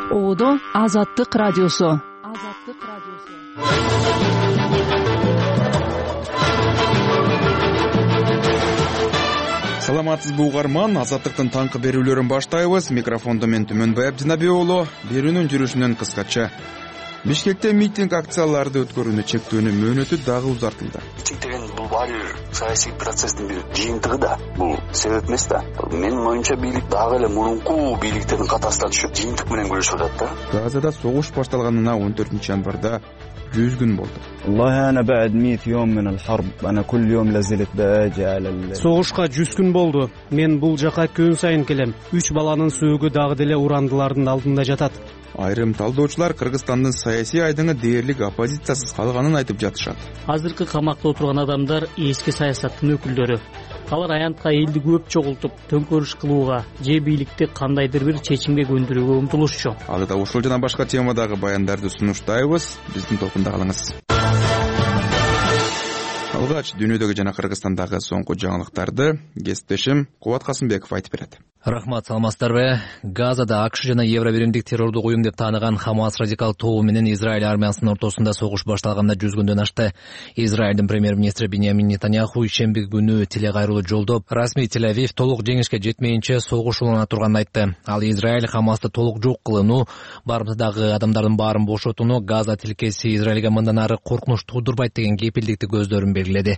Оодо Азаттык радиосу. Саламатсызбы угарман, Азаттыктын таңкы берүүлөрүн баштайбыз. Микрофондо мен Түмөнбай Абдинабек уулу. Берүүнүн жүрүшүнөн кыскача. Бишкекте митинг акцияларды өткөрүүнү чектөөнүн мөөнөтү дагы узартылды. Митинг деген бул баары саясий процесстин бир жыйынтыгы да, бул себеп эмес да. Менин оюмча бийлик дагы эле мурунку бийликтердин катасына түшүп жыйынтык менен күрөшүп атат да. Газада согуш башталганына 14-январда 100 күн болду. والله أنا بعد 100 يوم من الحرب أنا كل يوم لازلت باجي على Согушка 100 күн болду. Мен бул жака күн сайын келем. 3 баланын сөөгү дагы деле урандылардын алдында жатат. Айрым талдоочулар Кыргызстандын саясий айдыңы дээрлик оппозициясыз калганын айтып жатышат. Азыркы камакта отурган адамдар эски саясаттын өкүлдөрү. Алар аянтка элди көп чогултуп, төңкөрүш кылууга же бийликти кандайдыр бир чечимге көндүрүүгө умтулушчу. Ага да ушул жана башка темадагы баяндарды сунуштайбыз. Биздин топунда калыңыз. Алгач дүйнөдөгү жана Кыргызстандагы соңку жаңылыктарды кесиптешим Кубат Касымбеков айтып берет. Рахмат, саламатсыздарбы? Газада АКШ жана Евробиримдик террордук уюм деп тааныган Хамас радикал тобу менен Израиль армиясынын ортосунда согуш башталганына 100 күндөн ашты. Израилдин премьер-министри Биньямин Нетаньяху ишемби күнү телекайрылуу жолдоп, расмий Тель-Авив толук жеңишке жетмейинче согуш улана турганын айтты. Ал Израиль Хамасты толук жок кылууну, барымтадагы адамдардын баарын бошотууну, Газа тилкеси Израилге мындан ары коркунуч туудурбайт деген кепилдикти көздөрүн белгиледи.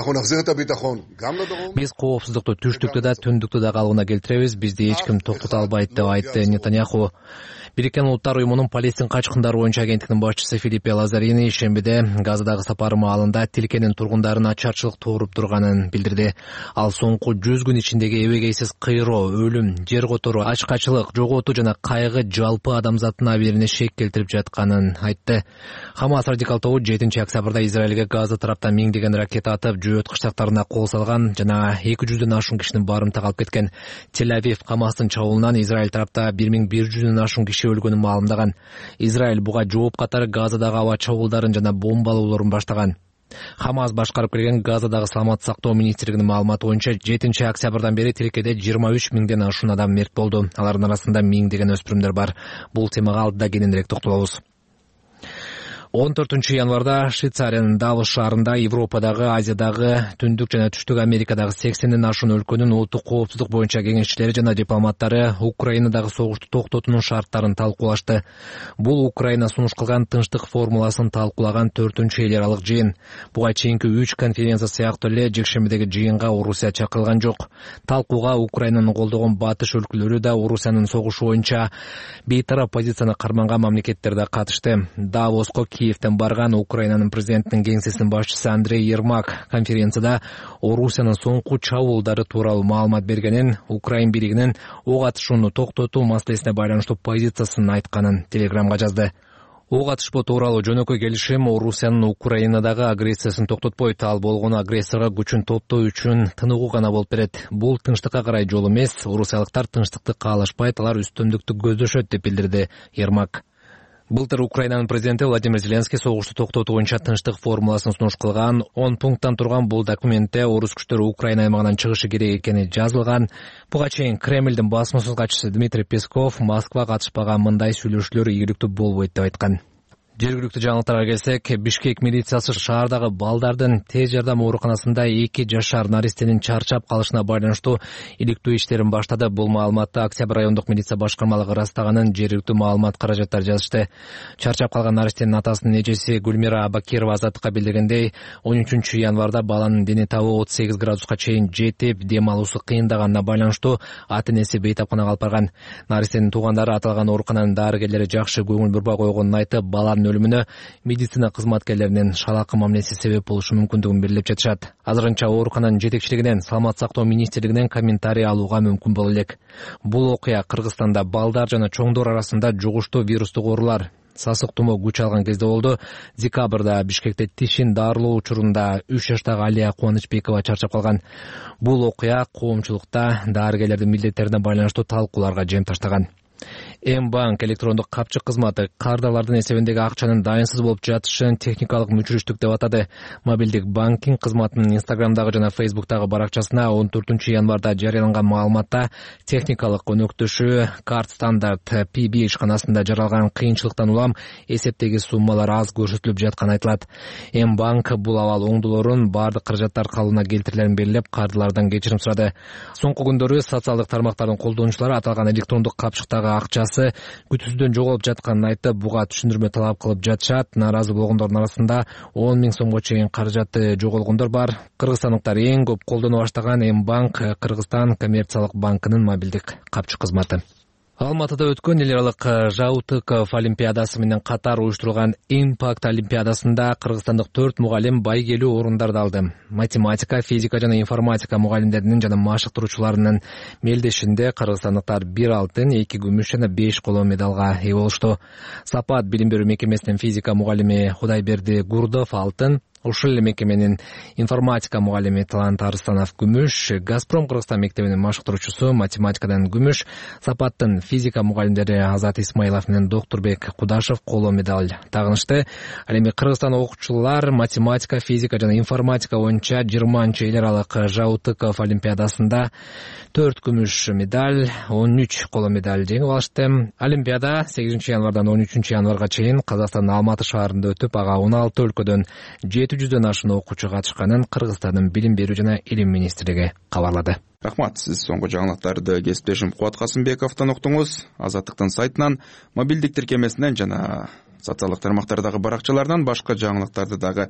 Биз коопсуздукту түштүктө да, түндүктө да калыбына келтиребиз. Бизди эч ким токтото албайт деп айтты Нетаньяху. Бириккен Улуттар уюмунун Палестин качкындары боюнча агенттигинин башчысы Филиппе Лазарини ишембиде Газадагы сапары маалында тилкенин тургундарын ачарчылык тууруп турганын билдирди. Ал соңку 100 күн ичиндеги эбегейсиз кыйроо, өлүм, жер которуу, ачкачылык, жоготуу жана кайгы жалпы адамзаттын абийирине шек келтирип жатканын айтты. Хамас радикал тобу 7-октябрда Израилге Газа тараптан миңдеген ракета атып, жөөт кыштактарына кол салган жана 200дөн ашуун кишинин барымтага алып кеткен. Тель-Авив Хамастын чабуулунан Израиль тарапта 1100дөн ашуун киши өлгөнүн маалымдаган. Израиль буга жооп катары Газадагы аба чабуулдарын жана бомбалоолорун баштаган. Хамас башкарып келген Газадагы саламат сактоо министрлигинин маалыматы боюнча 7-октябрдан бери тилкеде 23 миңден ашуун адам мерт болду. Алардын арасында миңдеген өспүрүмдөр бар. Бул темага алдыда кененирээк токтолобуз. 14-январда Швейцариянын Давос шаарында Европадагы, Азиядагы, Түндүк жана Түштүк Америкадагы 80ден ашуун өлкөнүн улуттук коопсуздук боюнча кеңешчилери жана дипломаттары Украинадагы согушту токтотуунун шарттарын талкуулашты. Бул Украина сунуш кылган тынчтык формуласын талкуулаган 4-эл аралык жыйын. Буга чейинки 3 конференция сыяктуу эле жекшембидеги жыйынга Орусия чакырылган жок. Талкууга Украинаны колдогон батыш өлкөлөрү да Орусиянын согушу боюнча бейтарап позицияны карманган мамлекеттер да катышты. Давоско Киевтен барган Украинанын президентинин кеңсесинин башчысы Андрей Ермак конференцияда Орусиянын соңку чабуулдары тууралуу маалымат бергенин, Украин бийлигинин ок атышууну токтотуу маселесине байланыштуу позициясын айтканын Телеграмга жазды. Ок атышпоо тууралуу жөнөкөй келишим Орусиянын Украинадагы агрессиясын токтотпойт, ал болгону агрессорго күчүн топтоо үчүн тыныгуу гана болуп берет. Бул тынчтыкка карай жол эмес, орусиялыктар тынчтыкты каалашпайт, алар үстөмдүктү көздөшөт деп билдирди Ермак. Былтыр Украинанын президенти Владимир Зеленский согушту токтотуу боюнча тынчтык формуласын сунуш кылган. 10 пункттан турган бул документте орус күчтөрү Украина аймагынан чыгышы керек экени жазылган. Буга чейин Кремлдин басмасыз катчысы Дмитрий Песков Москва катышпаган мындай сүйлөшүүлөр ийгиликтүү болбойт деп айткан. Жергиликтүү жаңылыктарга келсек, Бишкек милициясы шаардагы балдардын тез жардам ооруканасында 2 жашар наристенин чарчап калышына байланыштуу иликтөө иштерин баштады. Бул маалыматты Октябрь райондук милиция башкармалыгы ырастаганын жергиликтүү маалымат каражаттар жазышты. Чарчап калган наристенин атасынын эжеси Гүлмира Абакирова Азаттыкка билдиргендей, 13-январда баланын дени табы 38 градуска чейин жетип, дем алуусу кыйындаганына байланыштуу ата-энеси бейтапканага алып барган. Наристенин туугандары аталган оорукананын дарыгерлери жакшы көңүл бурбай койгонун айтып, баланын өлүмүнө медицина кызматкерлеринин шалакы мамилеси себеп болушу мүмкүндүгүн белгилеп жатышат. Азырынча оорукананын жетекчилигинен, саламат сактоо министрлигинен комментарий алууга мүмкүн боло элек. Бул окуя Кыргызстанда балдар жана чоңдор арасында жугуштуу вирустук оорулар, сасык тумоо күч алган кезде болду. Декабрда Бишкекте тишин дарылоо учурунда 3 жаштагы Алия Кубанычбекова чарчап калган. Бул окуя коомчулукта дарыгерлердин милдеттерине байланыштуу талкууларга жем таштаган. М-банк электрондук капчык кызматы кардалардын эсебиндеги акчанын дайынсыз болуп жатышын техникалык мүчүрүштүк деп атады. Мобилдик банкинг кызматынын Инстаграмдагы жана Фейсбуктагы баракчасына 14 январда жарыяланган маалыматта техникалык өнөктөшү карт стандарт PB ишканасында жаралган кыйынчылыктан улам эсептеги суммалар аз көрсөтүлүп жатканы айтылат. М-банк бул абал оңдолорун баардык каражаттар калыбына келтирилерин белгилеп, кардалардан кечирим сурады. Соңку күндөрү социалдык тармактардын колдонуучулары аталган электрондук капчыктагы акчасы күтүүсүздөн жоголуп жатканын айтып, буга түшүндүрмө талап кылып жатышат. Нааразы болгондордун арасында 10 000 сомго чейин каражаты жоголгондор бар. Кыргызстандыктар эң көп колдоно баштаган М-банк Кыргызстан коммерциялык банкынын мобилдик капчык кызматы. Алматыда өткөн эл аралык Жаутыков олимпиадасы менен катар уюштурулган Impact олимпиадасында кыргызстандык 4 мугалим байгелүү орундарды алды. Математика, физика жана информатика мугалимдеринин жана машыктыруучуларынын мелдешинде кыргызстандыктар 1 алтын, 2 күмүш жана 5 коло медалга ээ болушту. Сапат билим берүү мекемесинин физика мугалими Кудайберди Гурдов алтын, ушул эле мекеменин информатика мугалими Талант Арыстанов күмүш, Газпром Кыргызстан мектебинин машыктыруучусу математикадан күмүш, Сапаттын физика мугалимдери Азат Исмаилов менен Доктурбек Кудашев коло медаль тагынышты. Ал эми Кыргызстан окуучулар математика, физика жана информатика боюнча 20-чы эл аралык Жаутыков олимпиадасында 4 күмүш медаль, 13 коло медаль жеңип алышты. Олимпиада 8 январдан 13 январга чейин Казакстандын Алматы шаарында өтүп, ага 16 өлкөдөн 700дөн ашуун окуучу катышканын Кыргызстандын билим берүү жана илим министрлиги кабарлады. Рахмат, сиз соңку жаңылыктарды кесиптешим Кубат Касымбековдон уктуңуз. Азаттыктын сайтынан, мобилдик тиркемесинен жана социалдык тармактардагы баракчаларынан башка жаңылыктарды дагы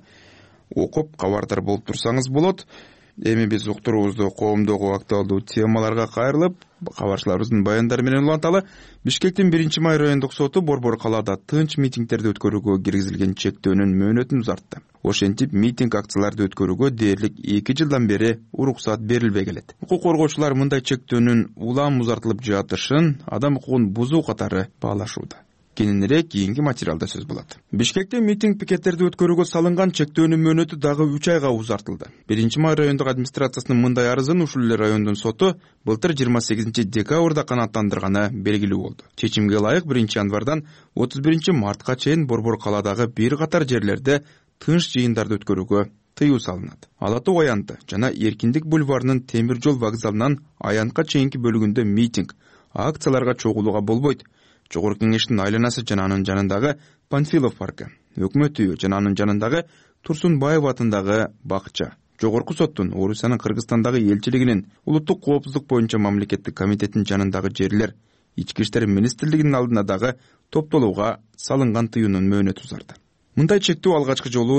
окуп кабардар болуп турсаңыз болот. Эми биз уктуруубузду коомдогу актуалдуу темаларга кайрылып, кабарчыларыбыздын баяндары менен уланталы. Бишкектин 1-май райондук соту Борбор калаада тынч митингдерди өткөрүүгө киргизилген чектөөнүн мөөнөтүн узартты. Ошентип, митинг акцияларды өткөрүүгө дээрлик 2 жылдан бери уруксат берилбей келет. Укук коргоочулар мындай чектөөнүн улам узартылып жатышын адам укугун бузуу катары баалашууда. Кененирээк кийинки материалда сөз болот. Бишкекте митинг пикеттерди өткөрүүгө салынган чектөөнүн мөөнөтү дагы 3 айга узартылды. 1-май райондук администрациясынын мындай арызын ушул эле райондун соту былтыр 28 декабрда канааттандырганы белгилүү болду. Чечимге ылайык 1 январдан 31 мартка чейин Борбор калаадагы бир катар жерлерде тынч жыйындарды өткөрүүгө тыюу салынат. Ала Тоо аянты жана Эркиндик бульварынын темир жол вокзалынан аянтка чейинки бөлүгүндө митинг, акцияларга чогулууга болбойт. Жогорку кеңештин айланасы жана анын жанындагы Панфилов паркы, өкмөт үйү жана анын жанындагы Турсунбаев атындагы бакча, Жогорку соттун Орусиянын Кыргызстандагы элчилигинин улуттук коопсуздук боюнча мамлекеттик комитеттин жанындагы жерлер, Ички иштер министрлигинин алдына дагы топтолууга салынган тыюунун мөөнөтү узарды. Мындай чектөө алгачкы жолу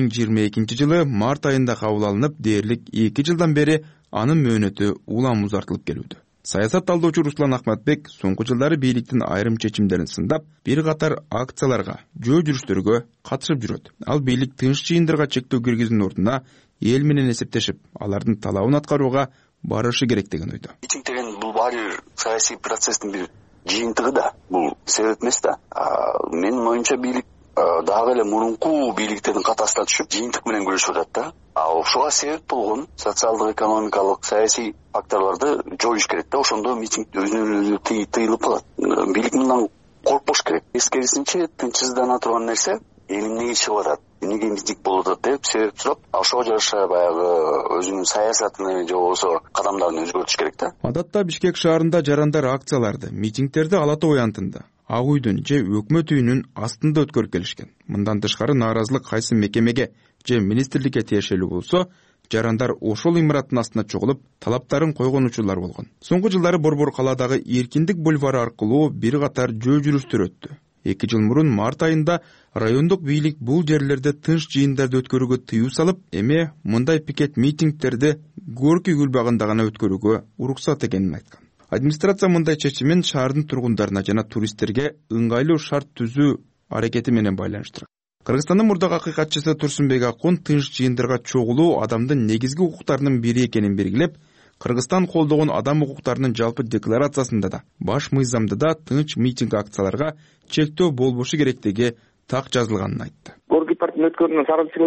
2022 жылы март айында кабыл алынып, дээрлик 2 жылдан бери анын мөөнөтү улам узартылып келүүдө. Саясат талдоочу Руслан Ахматбек соңку жылдары бийликтин айрым чечимдерин сындап, бир катар акцияларга, жөө жүрүштөргө катышып жүрөт. Ал бийлик тынч жыйындарга чектөө киргизүүнүн ордуна эл менен эсептешип, алардын талабын аткарууга барышы керек деген ойдо. Митинг деген бул баары саясий процесстин бир жыйынтыгы да, бул себеп эмес да. Менин оюмча бийлик дагы эле мурунку бийликтердин катасына түшүп, жыйынтык менен күрөшүп атат да. Ошого себеп болгон социалдык, экономикалык, саясий факторлорду жоюш керек да. Ошондо митинг өзүнөн өзү тыйылып калат. Бийлик мындан коркпош керек. Эскерисинче, тынчсыздана турган нерсе эл эмнеге чыгып атат, эмнеге митинг болуп атат деп себеп сурап, ошого жараша баягы өзүнүн саясатын же болбосо кадамдарын өзгөртүш керек да. Адатта Бишкек шаарында жарандар акцияларды, митингтерди Ала Тоо аянтында, Ак үйдүн же өкмөт үйүнүн астында өткөрүп келишкен. Мындан тышкары нааразылык кайсы мекемеге же министрликке тиешелүү болсо, жарандар ошол имараттын астына чогулуп, талаптарын койгон учурлар болгон. Соңку жылдары Борбор калаадагы Эркиндик бульвары аркылуу бир катар жөө жүрүштөр өттү. 2 жыл мурун март айында райондук бийлик бул жерлерде тынч жыйындарды өткөрүүгө тыюу салып, эми мындай пикет митингтерди Горький гүл багында гана өткөрүүгө уруксат экенин айткан. Администрация мындай чечимин шаардын тургундарына жана туристтерге ыңгайлуу шарт түзүү аракети менен байланыштырат. Кыргызстандын мурдагы акыйкатчысы Турсунбек Акун тынч жыйындырга чогулуу адамдын негизги укуктарынын бири экенин белгилеп, Кыргызстан колдогон адам укуктарынын жалпы декларациясында да, баш мыйзамда да тынч митинг акцияларга чектөө болбошу керектиги так жазылганын айтты. Горький парктын өткөрүүнүн сарылчылыгы жок.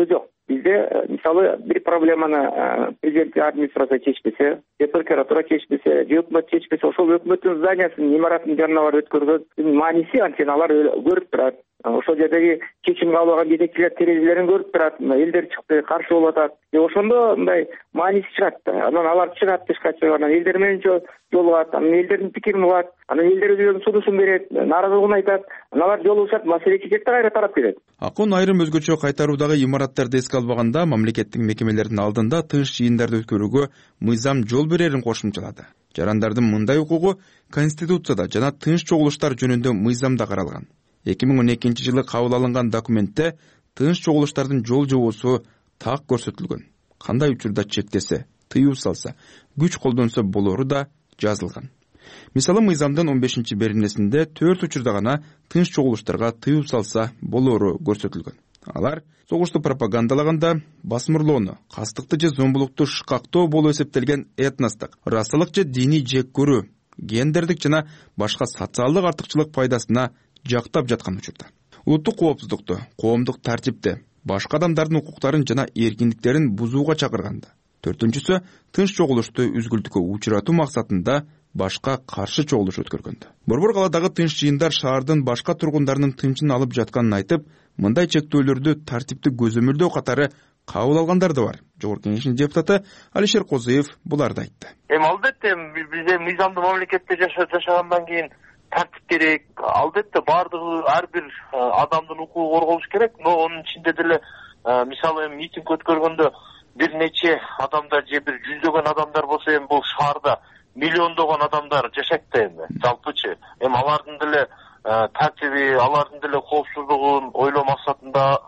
бизде мисалы бир проблеманы президенттик администрация чечпесе же прокуратура чечпесе же өкмөт чечпесе ошол өкмөттүн зданиясынын имаратынын жанына барып өткөргөндүн мааниси анткени алар көрүп турат. Ошол жердеги чечим кабыл алган жетекчилер терезелерин көрүп турат, элдер чыкты каршы болуп атат. Ошондо мындай мааниси чыгат да. Анан алар чыгат тышка чыгып, анан элдер менен жолугат, анан элдердин пикирин угат, анан элдер өздөрүнүн сунушун берет, нааразылыгын айтат. Анан алар жолугушат, маселе чечет да кайра тарап кетет. Акын айрым өзгөчө кайтаруудагы имараттарды эске албаганда мамлекеттик мекемелердин алдында тынч жыйындарды өткөрүүгө мыйзам жол берерин кошумчалады. Жарандардын мындай укугу Конституцияда жана тынч чогулуштар жөнүндө мыйзамда каралган. 2012 жылы кабыл алынган документте тынч чогулуштардын жол жобосу так көрсөтүлгөн. Кандай учурда чектесе, тыюу салса, күч колдонсо болору да жазылган. Мисалы мыйзамдын 15-беренесинде 4 учурда гана тынч чогулуштарга тыюу салса болору көрсөтүлгөн. Алар согушту пропагандалаганда басмырлоону, кастыкты же зомбулукту шкактоо болуп эсептелген этностук, расалык же диний жек көрүү, гендердик жана башка социалдык артыкчылык пайдасына жактап жаткан учурда. Улуттук коопсуздукту, коомдук тартипти, башка адамдардын укуктарын жана эркиндиктерин бузууга чакырганда. Төртүнчүсү тынч чогулушту үзгүлтүккө учуратуу максатында башка каршы чогулуш өткөргөндө. Борбор калаадагы тынч жыйындар шаардын башка тургундарынын тынчын алып жатканын айтып, мындай чектөөлөрдү тартипти көзөмөлдөө катары кабыл алгандар да бар. Жогорку Кеңештин депутаты Алишер Козыев буларды айтты. Албетте бизде мыйзамдуу мамлекетте жашагандан кийин тартип керек. Албетте баардыгы ар бир адамдын укугу корголуш керек, но анын ичинде деле мисалы митинг өткөргөндө бир нече адамдар же бир жүздөгөн адамдар болсо бул шаарда миллиондогон адамдар жашайт да жалпычы. Алардын деле тартиби, алардын деле коопсуздугун ойлоо максатында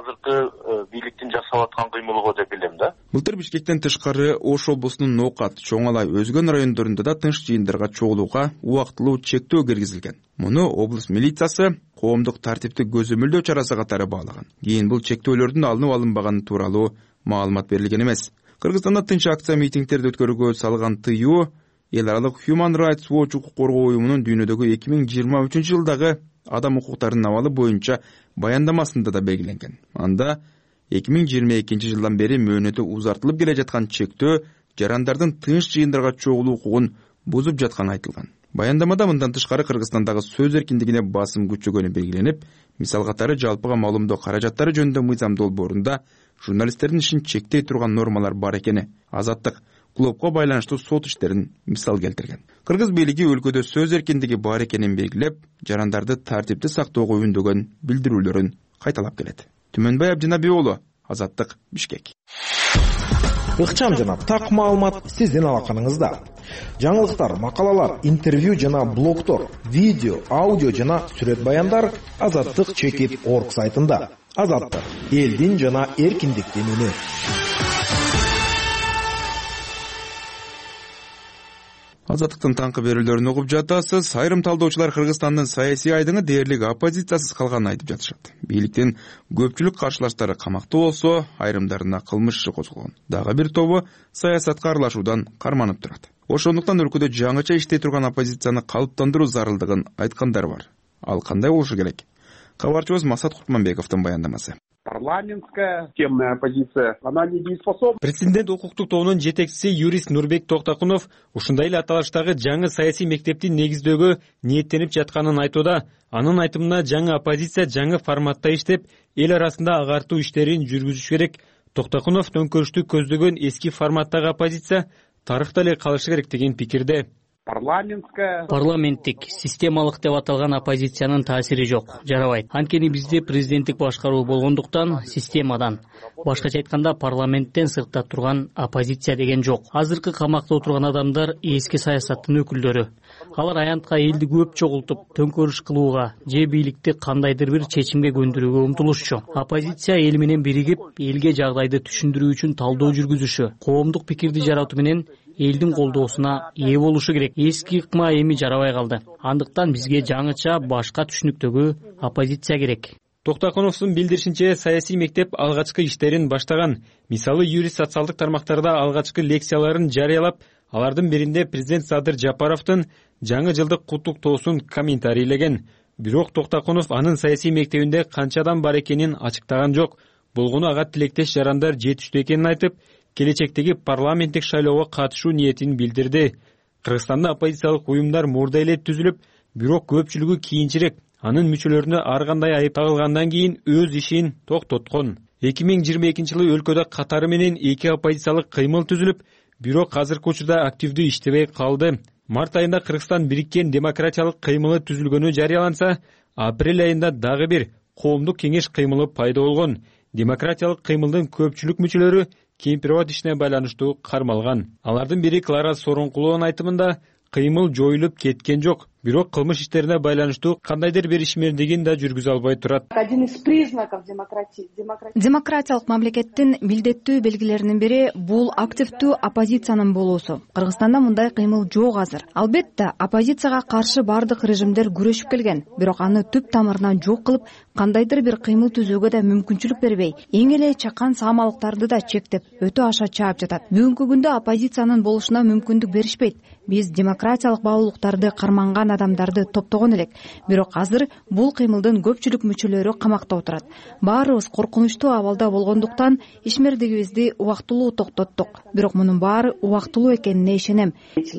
азыркы бийликтин жасап аткан кыймылы деп билем да. Былтыр Бишкектен тышкары Ош облусунун Ноокат, Чоң Алай, өзгөн райондорунда да тынч жыйындарга чогулууга убактылуу чектөө киргизилген. Муну облус милициясы коомдук тартипти көзөмөлдөө чарасы катары баалаган. Кийин бул чектөөлөрдүн алынып алынбаганы тууралуу маалымат берилген эмес. Кыргызстанда тынч акция митингтерди өткөрүүгө салган тыюу Эл аралык Human Rights Watch укук коргоо уюмунун дүйнөдөгү 2023 жылдагы адам укуктарынын абалы боюнча баяндамасында да белгиленген. Анда 2022 жылдан бери мөөнөтү узартылып келе жаткан чектөө жарандардын тынч жыйындарга чогулуу укугун бузуп жатканы айтылган. Баяндамада мындан тышкары Кыргызстандагы сөз эркиндигине басым күчөгөнү белгиленип, мисал катары жалпыга маалымдоо каражаттары жөнүндө мыйзам долбоорунда журналисттердин ишин чектей турган нормалар бар экени, азаттык, клубко байланыштуу сот иштерин мисал келтирген. Кыргыз бийлиги өлкөдө сөз эркиндиги бар экенин белгилеп, жарандарды тартипти сактоого үндөгөн билдирүүлөрүн кайталап келет. Түмөнбай Абдинабий уулу, Азаттык, Бишкек. Ыкчам жана так маалымат сиздин алаканыңызда. Жаңылыктар, макалалар, интервью жана блогтор, видео, аудио жана сүрөт баяндар azattik.org сайтында. Азаттык, элдин жана эркиндиктин үнү. Азаттыктын таңкы берүүлөрүн угуп жатасыз. Айрым талдоочулар Кыргызстандын саясий айдыңы дээрлик оппозициясыз калганын айтып жатышат. Бийликтин көпчүлүк каршылаштары камакта болсо, айрымдарына кылмыш иши козголгон. Дагы бир тобу саясатка аралашуудан карманып турат. Ошондуктан өлкөдө жаңыча иштей турган оппозицияны калыптандыруу зарылдыгын айткандар бар. Ал кандай болушу керек? Кабарчыбыз Масат Курманбековдун баяндамасы. Парламентская темная оппозиция, она недееспособна. Президент укуктук тобунун жетекчиси юрист Нурбек Токтакунов ушундай эле аталыштагы жаңы саясий мектепти негиздөөгө ниеттенип жатканын айтууда. Анын айтымына жаңы оппозиция жаңы форматта иштеп, эл арасында агартуу иштерин жүргүзүш керек. Токтакунов төңкөрүштү көздөгөн эски форматтагы оппозиция тарыхта эле калышы керек деген пикирде. Парламенттик, системалык деп аталган оппозициянын таасири жок, жарабайт. Анткени бизде президенттик башкаруу болгондуктан системадан, башкача айтканда парламенттен сыртта турган оппозиция деген жок. Азыркы камакта отурган адамдар эски саясаттын өкүлдөрү. Алар аянтка элди көп чогултуп, төңкөрүш кылууга же бийликти кандайдыр бир чечимге көндүрүүгө умтулушчу. Оппозиция эл менен биригип, элге жагдайды түшүндүрүү үчүн талдоо жүргүзүшү, коомдук пикирди жаратуу менен элдин колдоосуна ээ болушу керек. Эски ыкма эми жарабай калды. Андыктан бизге жаңыча башка түшүнүктөгү оппозиция керек. Токтакуновдун билдиришинче, саясий мектеп алгачкы иштерин баштаган. Мисалы, юрист социалдык тармактарда алгачкы лекцияларын жарыялап, алардын биринде президент Садыр Жапаровдун жаңы жылдык куттуктоосун комментарийлеген. Бирок Токтакунов анын саясий мектебинде канча адам бар экенин ачыктаган жок. болгону ага тилектеш жарандар жетиштүү экенин айтып, келечектеги парламенттик шайлоого катышуу ниетин билдирди. Кыргызстанда оппозициялык уюмдар мурда эле түзүлүп, бирок көпчүлүгү кийинчерээк анын мүчөлөрүнө ар кандай айып тагылгандан кийин өз ишин токтоткон. 2022 жылы өлкөдө катары менен 2 оппозициялык кыймыл түзүлүп, бирок азыркы учурда активдүү иштебей калды. Март айында Кыргызстан бириккен демократиялык кыймылы түзүлгөнү жарыяланса, апрель айында дагы бир коомдук кеңеш кыймылы пайда болгон. Демократиялык кыймылдын көпчүлүк мүчөлөрү кемпирабад ишине байланыштуу кармалган. Алардын бири Клара Сооронкулованын айтымында, кыймыл жоюлуп кеткен жок, бирок кылмыш иштерине байланыштуу кандайдыр бир ишмердигин да жүргүзө албай турат. Один из признаков демократии. Демократиялык мамлекеттин милдеттүү белгилеринин бири бул активдүү оппозициянын болуусу. Кыргызстанда мындай кыймыл жок азыр. Албетте, оппозицияга каршы бардык режимдер күрөшүп келген, бирок аны түп тамырынан жок кылып, кандайдыр бир кыймыл түзүүгө да мүмкүнчүлүк бербей, эң эле чакан саамалыктарды да чектеп, өтө аша чаап жатат. Бүгүнкү күндө оппозициянын болушуна мүмкүндүк беришпейт. Биз демократиялык баалуулуктарды карманган адамдарды топтогон элек, бирок азыр бул кыймылдын көпчүлүк мүчөлөрү камакта отурат. Баарыбыз коркунучтуу абалда болгондуктан ишмердигибизди убактылуу токтоттук, бирок мунун баары убактылуу экенине ишенем.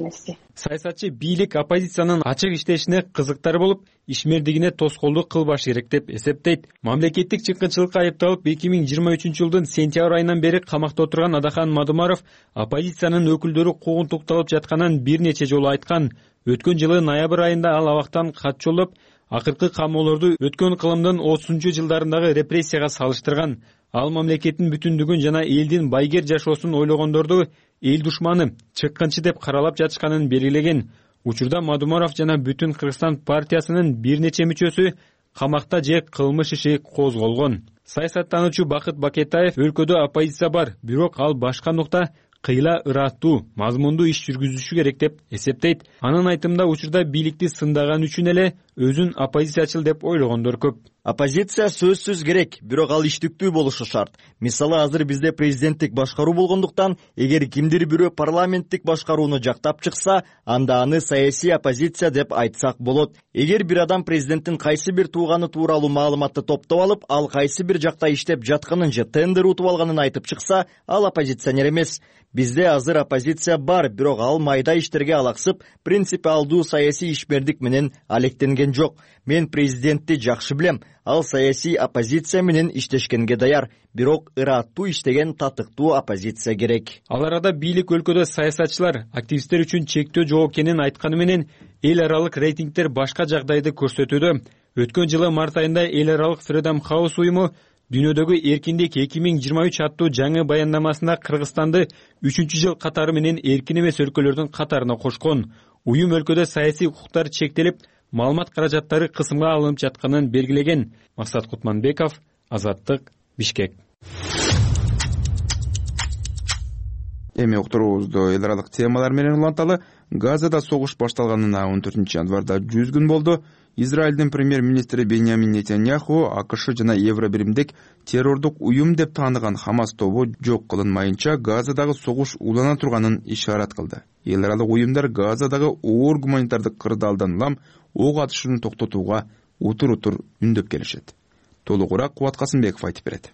Саясатчы бийлик оппозициянын ачык иштешине кызыктар болуп, ишмердигине тоскоолдук кылбаш керек деп эсептейт. Мамлекеттик чыккынчылыкка айыпталып 2023 жылдын сентябрь айынан бери камакта отурган Адахан Мадумаров оппозициянын өкүлдөрү куугунтукталып жатканын бир нече жолу айткан. Өткөн жылы ноябрь айында ал абактан кат жолдоп, акыркы камоолорду өткөн кылымдын 30 жылдарындагы репрессияга салыштырган. Ал мамлекеттин бүтүндүгүн жана элдин байгер жашоосун ойлогондорду эл душманы, чыккынчы деп каралап жатышканын белгилеген. Учурда Мадумаров жана Бүтүн Кыргызстан партиясынын бир нече мүчөсү камакта же кылмыш иши козголгон. Саясаттануучу Бакыт Бакетаев өлкөдө оппозиция бар, бирок ал башка нукта кыйла ыраттуу, мазмундуу иш жүргүзүшү керек деп эсептейт. Анын айтымында учурда бийликти сындаган үчүн эле өзүн оппозициячыл деп ойлогондор көп. Оппозиция сөзсүз керек, бирок ал иштиктүү болушу шарт. Мисалы, азыр бизде президенттик башкаруу болгондуктан, эгер кимдир бирөө парламенттик башкарууну жактап чыкса, анда аны саясий оппозиция деп айтсак болот. Эгер бир адам президенттин кайсы бир тууганы тууралуу маалыматты топтоп алып, ал кайсы бир жакта иштеп жатканын же тендер утуп алганын айтып чыкса, ал оппозиционер эмес. Бизде азыр оппозиция бар, бирок ал майда иштерге алаксып, принципиалдуу саясий ишмердик менен алектенген жок. Мен президентти жакшы билем, ал саясий оппозиция менен иштешкенге даяр, бирок ыраттуу иштеген татыктуу оппозиция керек. Ал арада бийлик өлкөдө саясатчылар активисттер үчүн чектөө жок экенин айтканы менен эл аралык рейтингдер башка жагдайды көрсөтүүдө. Өткөн жылы март айында эл аралык Freedom House уюму дүйнөдөгү эркиндик 2023 аттуу жаңы баяндамасында Кыргызстанды 3-чү жыл катары менен эркин эмес өлкөлөрдүн катарына кошкон. Уюм өлкөдө саясий укуктар чектелип, маалымат каражаттары кысымга алынып жатканын белгилеген. Максат Кутманбеков, Азаттык, Бишкек. Эми уктуруубузду эл аралык темалар менен уланталы. Газада согуш башталганына 14 январда 100 күн болду. Израилдин премьер-министри Беньямин Нетаньяху АКШ жана Евробиримдик террордук уюм деп тааныган Хамас тобу жок кылынмайынча Газадагы согуш улана турганын ишарат кылды. Эл аралык уюмдар Газадагы оор гуманитардык кырдаалдан улам ок атышууну токтотууга утур-утур үндөп келишет. Толугураак Кубат Касымбеков айтып берет.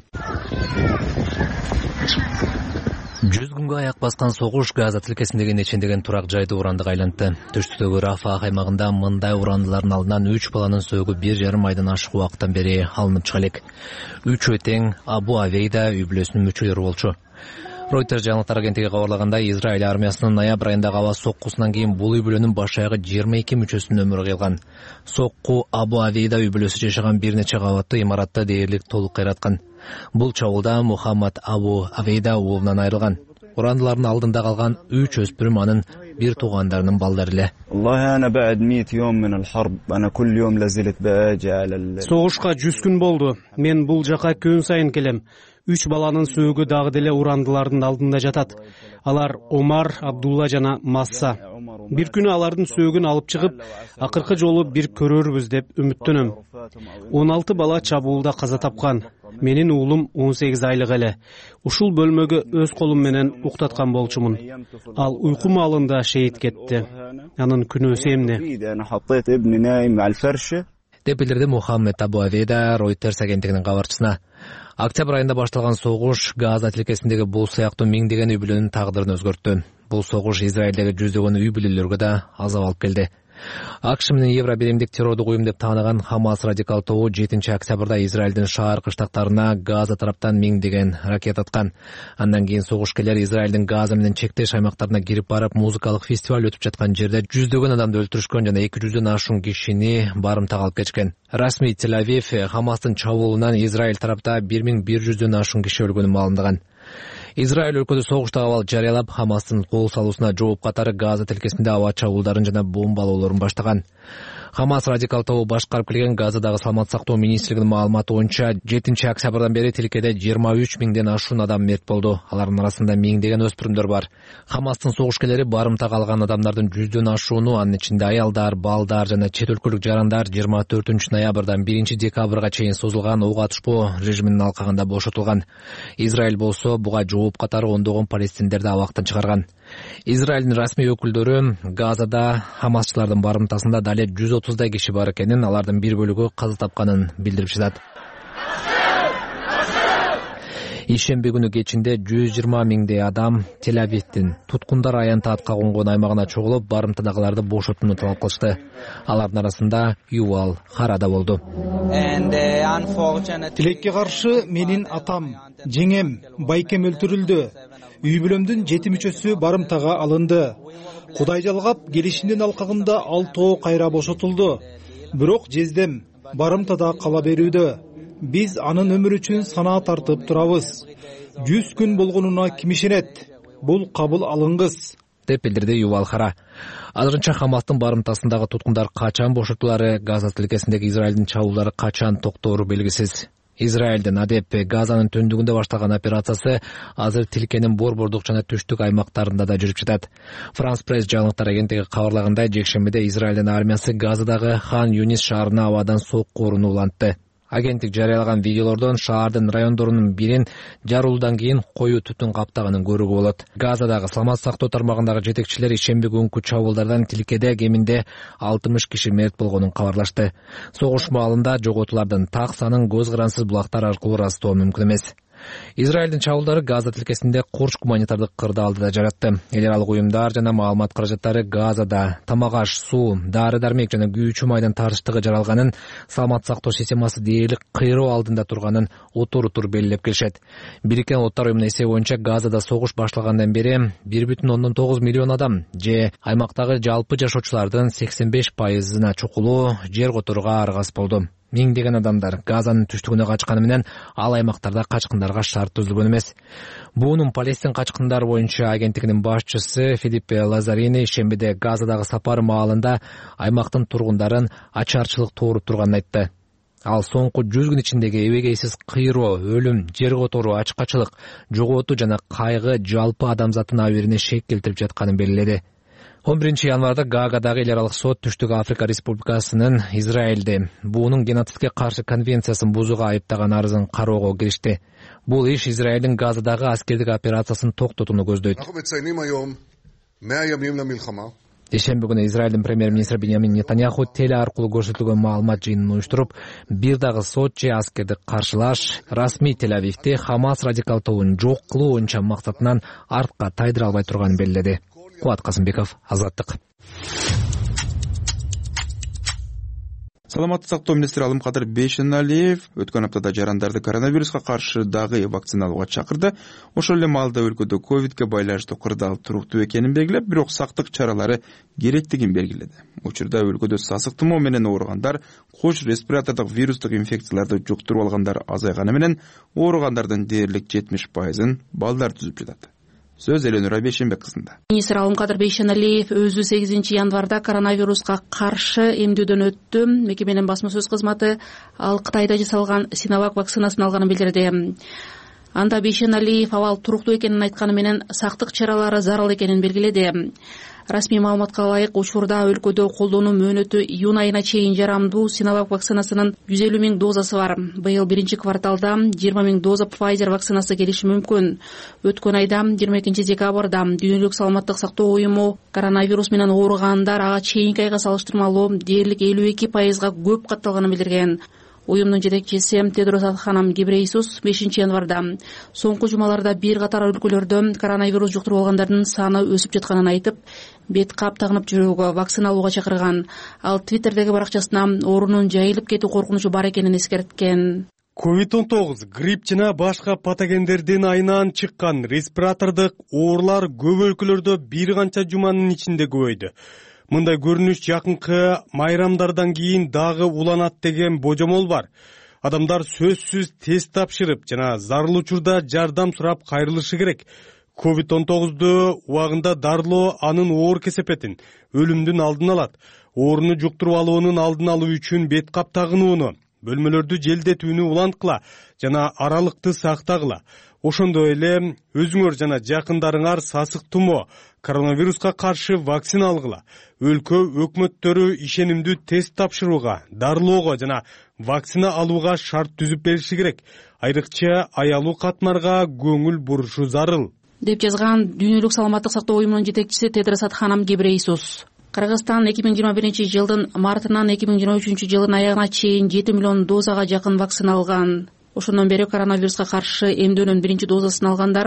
100 күнгө аяк баскан согуш Газа тилкесиндеги нечендеген турак жайды урандыга айлантты. Түштүктөгү Рафа аймагында мындай урандылардын алдынан 3 баланын сөөгү 1,5 айдан ашык убакыттан бери алынып чыга элек. 3 тең Абу Авейда үй бүлөсүнүн мүчөлөрү болчу. Reuters жаңылыктар агенттиги кабарлагандай, Израиль армиясынын ноябрь айындагы аба соккусунан кийин бул үй бүлөнүн баш аягы 22 мүчөсүнүн өмүрү кыйылган. Сокку Абу Авейда үй бүлөсү жашаган бир нече кабаттуу имаратты дээрлик толук кыйраткан. Бул чабуулда Мухаммад Абу Авейда уулунан айрылган. Урандылардын алдында калган 3 өспүрүм анын бир туугандарынын балдары эле. Согушка 100 күн болду. Мен бул жака күн сайын келем. 3 баланын сөөгү дагы деле урандылардын алдында жатат. Алар Омар, Абдулла жана Масса. Бир күнү алардын сөөгүн алып чыгып, акыркы жолу бир көрөрбүз деп үмүттөнөм. 16 бала чабуулда каза тапкан. Менин уулум 18 айлык эле. Ушул бөлмөгө өз колум менен уктаткан болчумун. Ал уйку маалында шейит кетти. Анын күнөөсү эмне? Деп билдирди Мухаммед Абу Авейда Reuters агенттигинин кабарчысына. Октябрь айында башталган согуш Газа тилкесиндеги бул сыяктуу миңдеген үй бүлөнүн тагдырын өзгөрттү. Бул согуш Израилдеги жүздөгөн үй бүлөлөргө да азап алып келди. АКШ менен Евро биримдик террордук уюм деп тааныган Хамас радикал тобу 7-октябрда Израилдин шаар кыштактарына Газа тараптан миңдеген ракета аткан. Андан кийин согушкерлер Израилдин Газа менен чектеш аймактарына кирип барып, музыкалык фестиваль өтүп жаткан жерде жүздөгөн адамды өлтүрүшкөн жана 200дөн ашуун кишини барымтага алып кетишкен. Расмий Тель-Авив Хамастын чабуулунан Израиль тарапта 1100дөн ашуун киши өлгөнүн маалымдаган. Израиль өлкөдө согуштагы абал жарыялап, Хамастын кол салуусуна жооп катары Газа тилкесинде аба чабуулдарын жана бомбалоолорун баштаган. Хамас радикал тобу башкарып келген Газадагы саламат сактоо министрлигинин маалыматы боюнча 7-октябрдан бери тилкеде 23 миңден ашуун адам мерт болду. Алардын арасында миңдеген өспүрүмдөр бар. Хамастын согушкерлери барымтага алган адамдардын 100дөн ашууну, анын ичинде аялдар, балдар жана чет өлкөлүк жарандар 24-ноябрдан 1-декабрга чейин созулган ок атышпоо режиминин алкагында бошотулган. Израиль болсо буга жооп катары ондогон палестиндерди абактан чыгарган. Израилдин расмий өкүлдөрү Газада хамасчылардын барымтасында дале 130 киши бар экенин, алардын бир бөлүгү каза тапканын билдирип жатат. Ишемби күнү кечинде 120 миңдей адам Тель-Авивдин туткундар аянтаатка конгон аймагына чогулуп, барымтадагыларды бошотууну талап кылышты. Алардын арасында Ювал Харада болду. Тилекке каршы менин атам, жеңем, байкем өлтүрүлдү. Үй бүлөмдүн 7 мүчөсү барымтага алынды. Кудай жалгап, келишимдин алкагында 6 кайра бошотулду. Бирок жездем барымтада кала берүүдө. Биз анын өмүрү үчүн санаа тартып турабыз. 100 күн болгонуна ким ишенет? Бул кабыл алынгыс, деп билдирди Ювал Хара. Азырынча Хамастын барымтасындагы туткундар качан бошотулары, Газа тилкесиндеги Израилдин чабуулдары качан токтоору белгисиз. Израилдин Адеп Газанын түндүгүндө башталган операциясы азыр тилкенин борбордук жана түштүк аймактарында да жүрүп жатат. Франс пресс жаңылыктар агенттиги кабарлагандай, жекшембиде Израилдин армиясы Газадагы Хан Юнис шаарына абадан сокку урууну улантты. Агенттик жарыялаган видеолордон шаардын райондорунун бирин жарылуудан кийин коюу түтүн каптаганын көрүүгө болот. Газадагы саламат сактоо тармагындагы жетекчилер ишемби күнкү чабуулдардан тилкеде кеминде 60 киши мерт болгонун кабарлашты. Согуш маалында жоготуулардын так санын көз карансыз булактар аркылуу ырастоо мүмкүн эмес. Израилдин чабуулдары Газа тилкесинде курч гуманитардык кырдаалды да жаратты. Эл аралык уюмдар жана маалымат каражаттары Газада тамак-аш, суу, дары-дармек жана күйүүчү майдын тартыштыгы жаралганын, саламат сактоо системасы дээрлик кыйроо алдында турганын отур белгилеп келишет. Бириккен Улуттар уюмунун эсеби боюнча Газада согуш башталгандан бери 1,9 миллион адам же аймактагы жалпы жашоочулардын 85%-на чукулуу жер которууга аргас болду. Миңдеген адамдар Газанын түштүгүнө качканы менен ал аймактарда качкындарга шарт түзүлгөн эмес. Буунун Палестин качкындары боюнча агенттигинин башчысы Филиппе Лазарини ишембиде Газадагы сапары маалында аймактын тургундарын ачарчылык тууруп турганын айтты. Ал соңку 100 күн ичиндеги эбегейсиз кыйроо, өлүм, жер которуу, ачкачылык, жоготуу жана кайгы жалпы адамзаттын абийирине шек келтирип жатканын белгиледи. 11 январда Гаагадагы эл аралык сот Түштүк Африка Республикасынын Израилде буунун геноцидке каршы конвенциясын бузууга айыптаган арызын кароого киришти. Бул иш Израилдин Газадагы аскердик операциясын токтотууну көздөйт. Ишемби күнү Израилдин премьер-министри Биньямин Нетаньяху теле аркылуу көрсөтүлгөн маалымат жыйынын уюштуруп, бир дагы сот же аскердик каршылаш расмий Тель-Авивде Хамас радикал тобун жок кылуу боюнча максатынан артка тайдыра албай турганын белгиледи. Куат Касымбеков, Азаттык. Саламаттык сактоо министри Алымкадыр Бейшеналиев өткөн аптада жарандарды коронавируска каршы дагы вакциналууга чакырды. Ошол эле маалда өлкөдө ковидке байланыштуу кырдаал туруктуу экенин белгилеп, бирок сактык чаралары керектигин белгиледи. Учурда өлкөдө сасык тумоо менен ооругандар, кош респиратордук вирустук инфекцияларды жуктуруп алгандар азайганы менен ооругандардын дээрлик 70%-ын балдар түзүп жатат. Сөз Эленура Бейшенбек кызында. Министр Алымкадыр Бейшеналиев өзү 8 январда коронавируска каршы эмдөөдөн өттү. Мекеменин басма сөз кызматы ал Кытайда жасалган Синовак вакцинасын алганын билдирди. Анда Бейшеналиев абал туруктуу экенин айтканы менен сактык чаралары зарыл экенин белгиледи. Расмий маалыматка ылайык, учурда өлкөдө колдонуу мөөнөтү июнь айына чейин жарамдуу Синовак вакцинасынын 150 миң дозасы бар. Быйыл биринчи кварталда 20 миң доза Pfizer вакцинасы келиши мүмкүн. Өткөн айда 22 декабрда Дүйнөлүк саламаттык сактоо уюму коронавирус менен ооругандар ага чейинки айга салыштырмалуу дээрлик 52%-га көп катталганын билдирген. Уюмдун жетекчиси Тедрос Адханам Гебрейсус 5 январда соңку жумаларда бир катар өлкөлөрдө коронавирус жуктуруп алгандардын саны өсүп жатканын айтып, бет кап тагынып жүрүүгө, вакцина алууга чакырган. Ал Твиттердеги баракчасына оорунун жайылып кетүү коркунучу бар экенин эскерткен. COVID-19 грипп жана башка патогендердин айынан чыккан респиратордук оорулар көп өлкөлөрдө бир канча жуманын ичинде көбөйдү. Мындай көрүнүш жакынкы майрамдардан кийин дагы уланат деген божомол бар. Адамдар сөзсүз тест тапшырып жана зарыл учурда жардам сурап кайрылышы керек. COVID-19ду убагында дарылоо анын оор кесепетин, өлүмдүн алдын алат. Ооруну жуктуруп алуунун алдын алуу үчүн бет кап тагынууну, бөлмөлөрдү желдетүүнү уланткыла жана аралыкты сактагыла. Ошондой эле өзүңөр жана жакындарыңар сасык тумоо, коронавируска каршы вакцина алгыла. Өлкө өкмөттөрү ишенимдүү тест тапшырууга, дарылоого жана вакцина алууга шарт түзүп бериши керек. Айрыкча аялуу катмарга көңүл бурушу зарыл, деп жазган Дүйнөлүк саламаттык сактоо уюмунун жетекчиси Тедрос Адханам Гебрейсус. Кыргызстан 2021 жылдын мартынан 2023 жылдын аягына чейин 7 миллион дозага жакын вакцина алган. Ошондон бери коронавируска каршы эмдөөнүн биринчи дозасын алгандар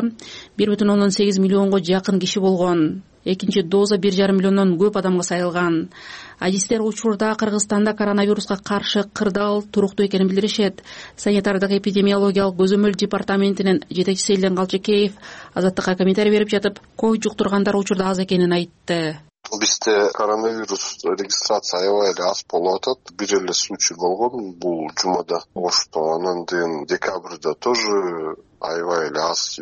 1,8 миллионго жакын киши болгон. Экинчи доза 1,5 миллиондон көп адамга сайылган. Адистер учурда Кыргызстанда коронавируска каршы кырдаал туруктуу экенин билдиришет. Санитардык эпидемиологиялык көзөмөл департаментинин жетекчиси Элден Калчыкеев Азаттыкка комментарий берип жатып, ковид жуктургандар учурда аз экенин айтты. Бизде коронавирус регистрация аябай эле аз болуп атат. Бир эле случай болгон бул жумада. Ошто анан деген декабрда тоже аябай эле аз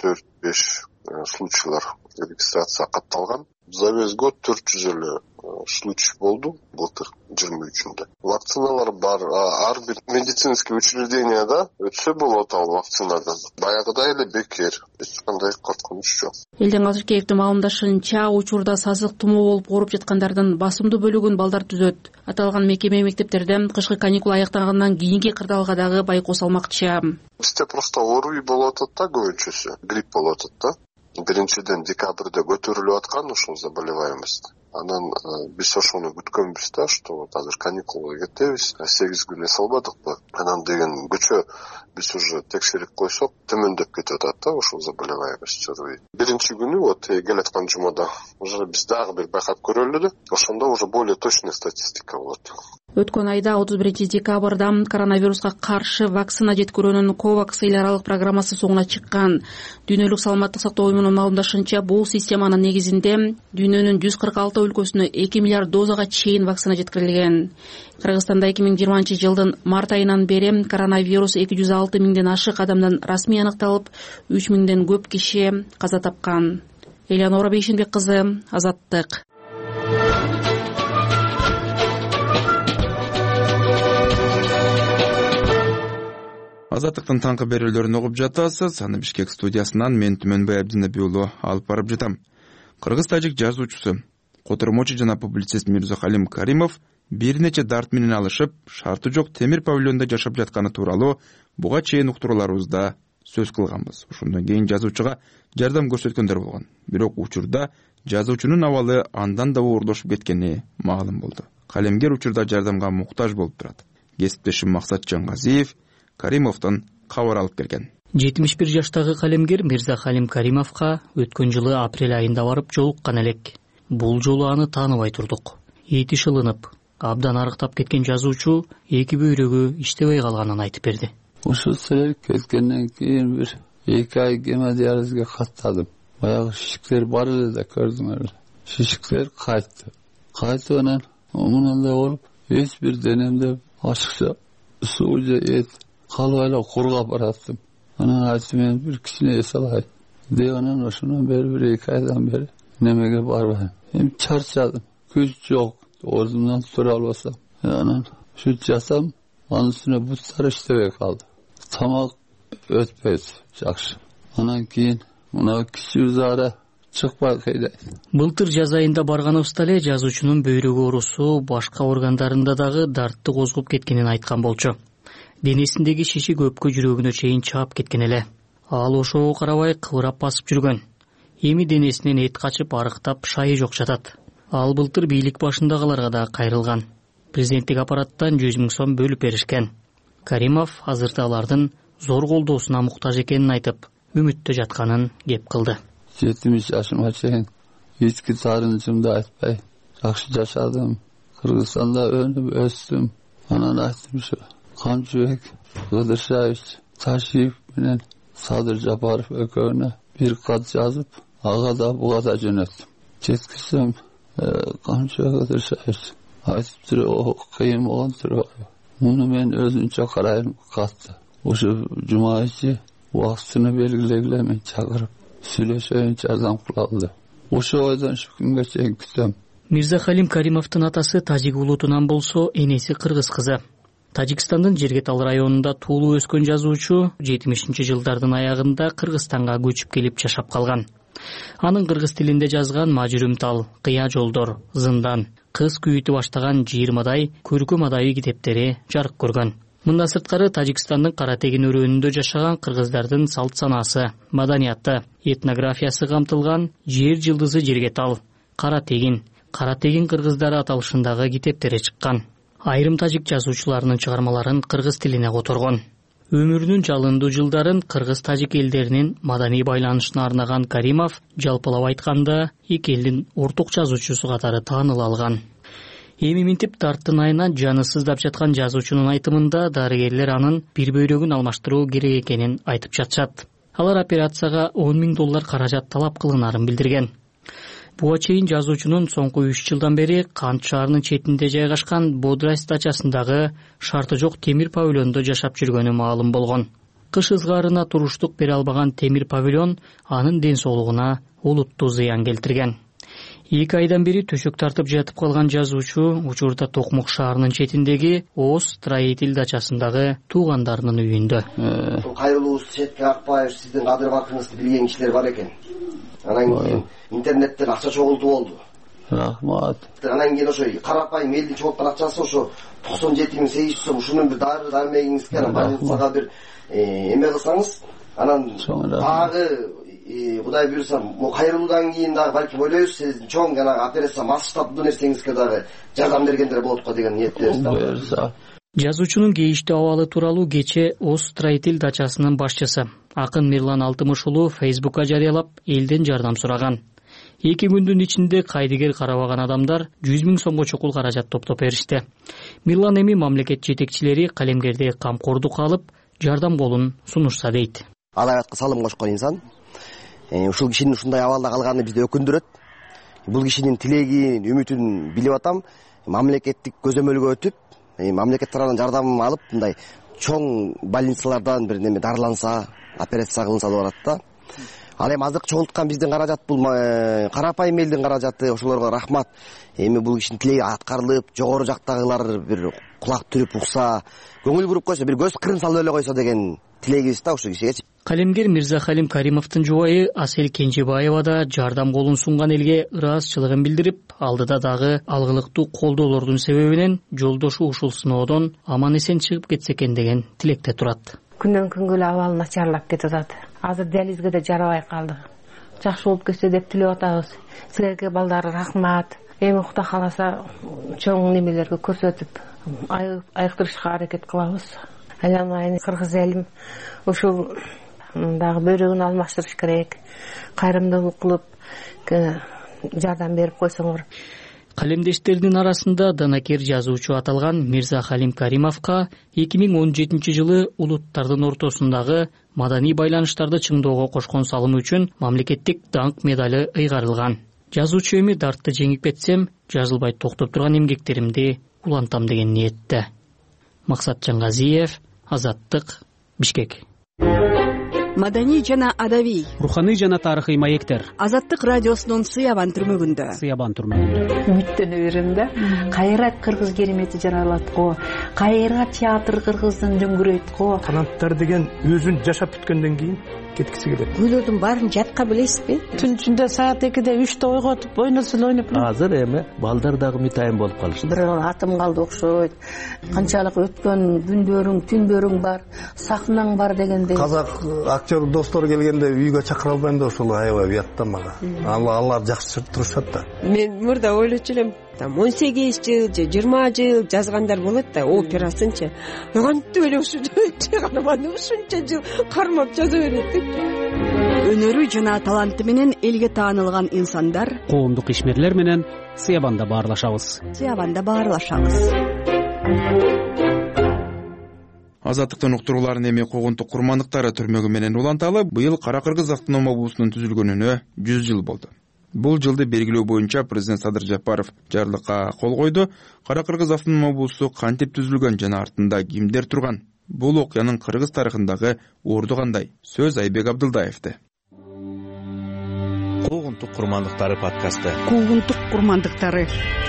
3-4-5 случайлар регистрация катталган. За весь год 400 эле случай болду былтыр 23-үндө. Вакциналар бар, ар бир медицинский учрежденияда өтсө болот ал вакцинадан. Баягыдай эле бекер, эч кандай коркунуч жок. Элден Калчыкеевдин маалымдашынча, учурда сасык тумоо болуп ооруп жаткандардын басымдуу бөлүгүн балдар түзөт. Аталган мекеме мектептерде кышкы каникул аяктагандан кийинки кырдаалга дагы байкоо салмакчы. Бизде просто ОРВИ болуп атат да, көбүнчөсү грипп болуп атат да. Биринчиден декабрда көтөрүлүп аткан ошол заболеваемость. Анан биз ошону күткөнбүз да, что вот азыр каникулга кетебиз, 8 күн эс албадыкпы. Анан деген көчө биз уже текшерип койсок, төмөндөп кетип атат да ошол заболеваемость. Биринчи күнү вот келаткан жумада уже биз дагы бир байкап көрөлү да, ошондо уже более точный статистика болот. Өткөн айда 31 декабрда коронавируска каршы вакцина жеткирүүнүн COVAX эл аралык программасы соңуна чыккан. Дүйнөлүк саламаттык сактоо уюмунун маалымдашынча, бул системанын негизинде дүйнөнүн 146 өлкөсүнө 2 миллиард дозага чейин вакцина жеткирилген. Кыргызстанда 2020 жылдын март айынан бери коронавирус 206 миңден ашык адамдан расмий аныкталып, 3 миңден көп киши каза тапкан. Элеонора Бейшенбек кызы, Азаттык. Азаттыктын таңкы берүүлөрүн угуп жатасыз. Аны Бишкек студиясынан мен Түмөнбай Абдинабек уулу алып барып жатам. Кыргыз-тажик жазуучусу, котормочу жана публицист Мирзахалим Каримов бир нече дарт менен алышып, шарты жок темир павильондо жашап жатканы тууралуу буга чейин уктурууларыбызда сөз кылганбыз. Ошондон кийин жазуучуга жардам көрсөткөндөр болгон. Бирок учурда жазуучунун абалы андан да оорлошуп кеткени маалым болду. Калемгер учурда жардамга муктаж болуп турат. Кесиптешим Максат Жаңгазиев Каримовдон кабар алып келген. 71 жаштагы калемгер Мирзахалим Каримовго өткөн жылы апрель айында барып жолуккан элек. Бул жолу аны тааныбай турдук. Эти шылынып, абдан арыктап кеткен жазуучу эки бөйрөгү иштебей калганын айтып берди. Ушул силер кеткенден кийин бир 2 ай гемодиализге каттадым. Баягы шишиктер бар эле да көрдүңөр. Шишиктер кайтты. Кайтып анан мындай болуп, эч бир денемде ашыкча суу же эт калбай эле кургап бараттым. Анан айттым, мен бир кичине эс алайын деп, анан ошондон бери бир 2 айдан бери немеге барбайм. Эми чарчадым, күч жок, ордумдан тура албасам. Анан ушу жатам, анын үстүнө буттар иштебей калды. Тамак өтпөйт жакшы. Анан кийин мына кичүү зара чыкпай кыйдайт. Былтыр жаз айында барганыбызда эле жазуучунун бөйрөк оорусу башка органдарында дагы дартты козгоп кеткенин айткан болчу. Денесиндеги шишик өпкө жүрөгүнө чейин чаап кеткен эле. Ал ошого карабай кыбырап басып жүргөн. Эми денесинен эт качып, арыктап, шайы жок жатат. Ал былтыр бийлик башындагыларга да кайрылган. Президенттик аппараттан 100 000 сом бөлүп беришкен. Каримов азырда алардын зор колдоосуна муктаж экенин айтып, үмүттө жатканын кеп кылды. 70 жашыма чейин ички сарынычымды айтпай жакшы жашадым. Кыргызстанда өнүп өстүм. Анан айттым ушу Камчыбек Кыдыршаевич Ташиев менен Садыр Жапаров экөөнө бир кат жазып, ага да буга да жөнөттүм. Жеткизсем Камчыбек Кыдыршаевич айтыптыр, кыйын болгондур. Муну мен өзүнчө карайм катты. Ошо жума ичи убактыны белгилегиле мен чакырып сүйлөшөйүн жардам кылалы. Ошо ойдон ушу күнгө чейин күтөм. Мирзахалим Каримовдун атасы тажик улутунан болсо, энеси кыргыз кызы. Тажикстандын Жергетал районунда туулуп өскөн жазуучу 70-жылдардын аягында Кыргызстанга көчүп келип жашап калган. Анын кыргыз тилинде жазган Мажүрүм тал, Кыя жолдор, Зындан, Кыз күйүтү баштаган 20дай көркөм адабий китептери жарык көргөн. Мындан сырткары Тажикстандын Кара Тегин өрөөнүндө жашаган кыргыздардын салт санаасы, маданияты, этнографиясы камтылган Жер жылдызы Жергетал, Кара Тегин кыргыздары аталышындагы китептери чыккан. Айрым тажик жазуучуларынын чыгармаларын кыргыз тилине которгон. Өмүрүнүн жалындуу жылдарын кыргыз-тажик элдеринин маданий байланышына арнаган Каримов жалпылап айтканда эки элдин орток жазуучусу катары тааныла алган. Эми минтип дарттын айынан жаны сыздап жаткан жазуучунун айтымында дарыгерлер анын бир бөйрөгүн алмаштыруу керек экенин айтып жатышат. Алар операцияга $10,000 каражат талап кылынарын билдирген. Буга чейин жазуучунун соңку 3 жылдан бери Кант шаарынын четинде жайгашкан Бодрайс дачасындагы шарты жок темир павильондо жашап жүргөнү маалым болгон. Кыш ызгаарына туруштук бере албаган темир павильон анын ден соолугуна олуттуу зыян келтирген. 2 айдан бери төшөк тартып жатып калган жазуучу учурда Токмок шаарынын четиндеги Оос строитель дачасындагы туугандарынын үйүндө. Кайрылуубуз четке акпайбыз, сиздин кадыр баркыңызды билген кишилер бар экен. Анан кийин интернеттен акча чогултуу болду. Рахмат. Анан кийин ошо карапайым элдин чогулткан акчасы ошо 97.800 сом. Ушунун бир дармегиңизге анан больницага бир эме кылсаңыз, анан дагы Кудай буйрса, кайрылуудан кийин дагы балким ойлойбуз, сиздин чоң жанагы операция масштабдуу нерсеңизге дагы жардам бергендер болот го деген ниеттебиз. Жазуучунун кейиштүү абалы тууралуу кече Оос строитель дачасынын башчысы Акын Мирлан Алтымыш уулу Фейсбукка жарыялап, элден жардам сураган. 2 күндүн ичинде кайдыгер карабаган адамдар 100,000 сомго чукул каражат топтоп беришти. Мирлан эми мамлекет жетекчилери калемгерди камкордукка алып, жардам колун сунушса дейт. Алаятка салым кошкон инсан. Ушул кишинин ушундай абалда калганы бизди өкүндүрөт. Бул кишинин тилегин, үмүтүн билип атам. Мамлекеттик көзөмөлгө өтүп, мамлекет тарабынан жардам алып, мындай чоң больницалардан бир неме дарыланса, операция кылынса деп атат да. Ал эми азыркы чогулткан биздин каражат бул карапайым элдин каражаты, ошолорго рахмат. Эми бул кишинин тилеги аткарылып, жогору жактагылар бир кулак түрүп укса, көңүл буруп койсо, бир көз кырын салып эле койсо деген тилегибиз да ушул кишиге. Калемгер Мирзахалим Каримовдун жубайы Асел Кенжебаева да жардам колун сунган элге ыраазычылыгын билдирип, алдыда дагы алгылыктуу колдоолордун себебинен жолдошу ушул сыноодон аман эсен чыгып кетсе экен деген тилекте турат. Күндөн күнгө эле абалы начарлап кетип атат. Азыр диализге да жарабай калды. Жакшы болуп кетсе деп тилеп атабыз. Силерге балдары рахмат. Эми Кудай кааласа чоң немелерге көрсөтүп айыктырышка аракет кылабыз. Айламайын кыргыз элим ушул дагы бөйрөгүн алмаштырыш керек. Кайрымдуулук кылып жардам берип койсоңор. Калемдештердин арасында данакер жазуучу аталган Мирзахалим Каримовго 2017 жылы улуттардын ортосундагы маданий байланыштарды чыңдоого кошкон салымы үчүн мамлекеттик даңк медали ыйгарылган. Жазуучу эми дартты жеңип кетсем, жазылбай токтоп турган эмгектеримди улантам деген ниетте. Максат Жаңгазиев, Азаттык, Бишкек. Маданий жана адабий, руханий жана тарыхый маектер. Азаттык радиосунун Сыябан түрмөгүндө. Үмүттөнө берем да. Кайра кыргыз керемети жаралат го. Кайра театр кыргыздын дөңгүрөйт го. Канаттар деген өзүн жашап бүткөндөн кийин кеткиси келет. Күйлөрдүн баарын жатка билесизби? Түн ичинде саат 2-де 3-те ойготуп, ойносул ойноп. Азыр эми балдар дагы мытайын болуп калышты. Бир атым калды окшойт. Канчалык өткөн күндөрүң, түндөрүң бар, сахнаң бар дегендей. Казак актер достор келгенде үйгө чакыра албайм да ошол аябай уяттан мага. Алар жакшы турушат да. Мен мурда ойлочу элем, там 18 жыл же 20 жыл жазгандар болот да, операсынчы. Кантип эле ушунча карманды, ушунча жыл кармап жаза берет депчи. Өнөрү жана таланты менен элге таанылган инсандар коомдук ишмерлер менен Сыябанда баарлашабыз. Азаттыктын уктурууларын эми Когунтук курмандыктары түрмөгү менен уланталы быйыл Кара Кыргыз автоном облусунун түзүлгөнүнө 100 жыл болду. Бул жылды белгилөө боюнча президент Садыр Жапаров жарлыкка кол койду. Кара Кыргыз автоном облусу кантип түзүлгөн жана артында кимдер турган? Бул окуянын кыргыз тарыхындагы орду кандай? Сөз Айбек Абдылдаевде. Когунтук курмандыктары подкасты. Когунтук курмандыктары.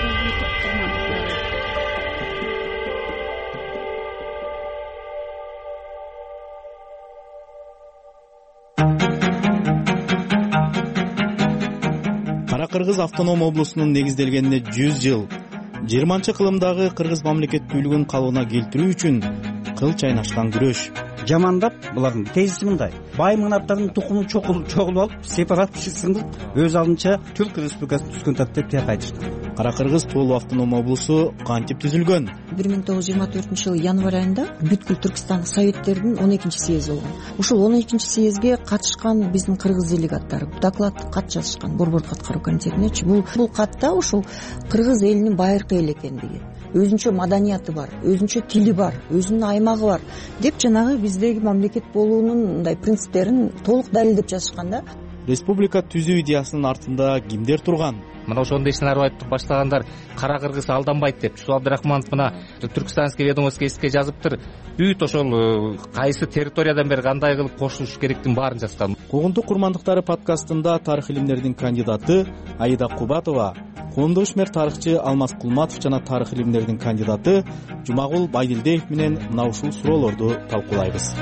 Кара Кыргыз автоном облусунун негизделгенине 100 жыл. 20-кылымдагы кыргыз мамлекеттүүлүгүн калыбына келтирүү үчүн кыл чайнашкан күрөш. Жамандап булардын тезиси мындай: бай мынаптардын тукуму чогулуп алып, сепаратчысыңдып, өз алдынча Түрк Республикасын түзгөн деп тияк айтышты. Кара Кыргыз Тоолуу автоном облусу кантип түзүлгөн? 1924 январь айында бүткүл Түркстан советтердин 12 съези болгон. Ушул 12 съезге катышкан биздин кыргыз делегаттары доклад кат жазышкан Борбор аткаруу комитетинечи. Бул катта ушул кыргыз элинин байыркы эл экендиги, өзүнчө маданияты бар, өзүнчө тили бар, өзүнүн аймагы бар деп жанагы биздеги мамлекет болуунун мындай принциптерин толук далилдеп жазышкан да. Республика түзүү идеясынын артында кимдер турган? Мына ошондо ишнарып айтып баштагандар Кара Кыргыз алданбайт деп. Чусуп Абдрахманов мына Түркстанский ведомостьке жазыптыр. Бүт ошол кайсы территориядан бери кандай кылып кошулуш керектин баарын жазган. Когунтук курмандыктары подкастында тарых илимдеринин кандидаты Аида Кубатова, коомдук ишмер тарыхчы Алмаз Кулматов жана тарых илимдеринин кандидаты Жумагул Байдилдиев менен мына ушул суроолорду талкуулайбыз.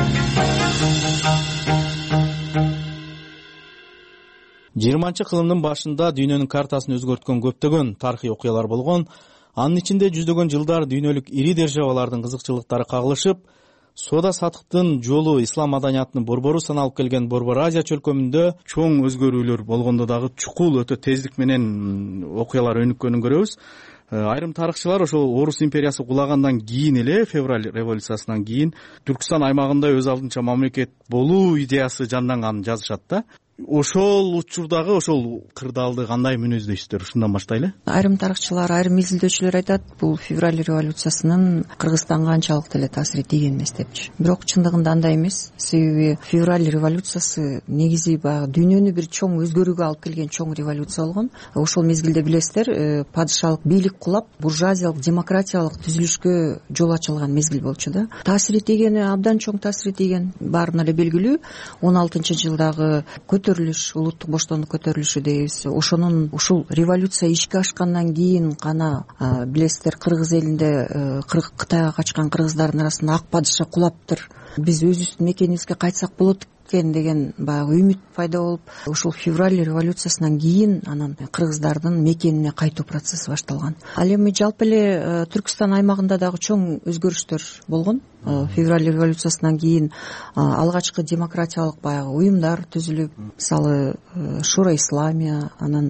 20-кылымдын башында дүйнөнүн картасын өзгөрткөн көптөгөн тарыхый окуялар болгон. Анын ичинде жүздөгөн жылдар дүйнөлүк ири державалардын кызыкчылыктары кагылышып, соода сатыктын жолу ислам маданиятынын борбору саналып келген Борбор Азия чөлкөмүндө чоң өзгөрүүлөр болгондо дагы чукул өтө тездик менен окуялар өнүккөнүн көрөбүз. Айрым тарыхчылар ошол Орус империясы кулагандан кийин эле, февраль революциясынан кийин Түркстан аймагында өз алдынча мамлекет болуу идеясы жанданганын жазышат да. Ошол учурдагы ошол кырдаалды кандай мүнөздөйсүздөр? Ушундан баштайлы. Айрым тарыхчылар, айрым изилдөөчүлөр айтат, бул февраль революциясынын Кыргызстанга анчалык деле таасири тийген эмес депчи. Бирок чындыгында андай эмес. Себеби февраль революциясы негизи баягы дүйнөнү бир чоң өзгөрүүгө алып келген чоң революция болгон. Ошол мезгилде билесиздер, падышалык бийлик кулап, буржуазиялык, демократиялык түзүлүшкө жол ачылган мезгил болчу да. Таасири тийгени абдан чоң таасири тийген. Баарына эле белгилүү. 16-жылдагы көтөрүлүш, улуттук боштондук көтөрүлүшү дейбиз. Ошонун ушул революция ишке ашкандан кийин гана билесиздер, кыргыз элинде Кытайга качкан кыргыздардын арасында ак падыша кулаптыр. Биз өзүбүздүн мекенибизге кайтсак болот деген баягы үмүт пайда болуп, ушул февраль революциясынан кийин анан кыргыздардын мекенине кайтуу процесси башталган. Ал эми жалпы эле Түркстан аймагында дагы чоң өзгөрүштөр болгон. Февраль революциясынан кийин алгачкы демократиялык баягы уюмдар түзүлүп, мисалы Шура Исламия, анан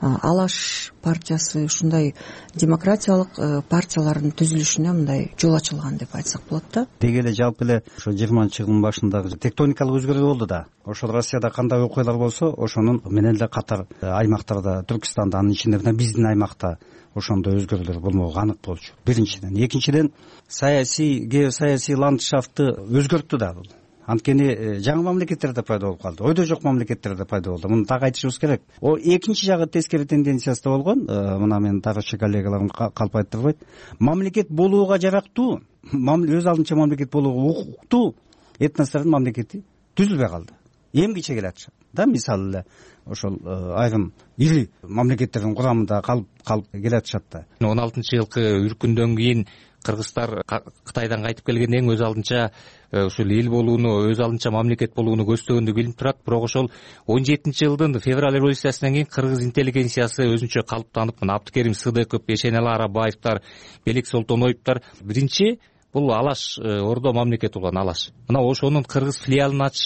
Алаш партиясы, ушундай демократиялык партиялардын түзүлүшүнө мындай жол ачылган деп айтсак болот да. Деги эле жалпы эле ошо 20-жылдын башындагы тектоникалык өзгөрүү болду да. Ошол Россияда кандай окуялар болсо, ошонун менен эле катар аймактарда, Түркстанда, анын ичинде биздин аймакта ошондой өзгөрүүлөр болмогу анык болчу. Биринчиден, экинчиден геосаясий ландшафтты өзгөрттү да бул. Анткени жаңы мамлекеттер да пайда болуп калды, ойдо жок мамлекеттер да пайда болду. Муну так айтышыбыз керек. Экинчи жагы тескери тенденциясы да болгон. Мына мен тарыхчы коллегаларым калп айтырбайт. Мамлекет болууга жарактуу, өз алдынча мамлекет болууга укуктуу этностордун мамлекети түзүлбөй калды. Эмгиче келатышат да, мисалы эле ошол айрым ири мамлекеттердин курамында калып келатышат да. 16-жылкы үркүндөн кийин кыргыздар Кытайдан кайтып келгенден өз алдынча ушул эл болууну, өз алдынча мамлекет болууну көздөгөндү билип турат. Бирок ошол 17-жылдын февраль революциясынан кийин кыргыз интеллигенциясы өзүнчө калыптанып, мына Абдыкерим Сыдыков, Эшенали Арабаевдер, Белик Солтоноевдер биринчи бул Алаш ордо мамлекети болгон Алаш. Мына ошонун кыргыз филиалын ачышып,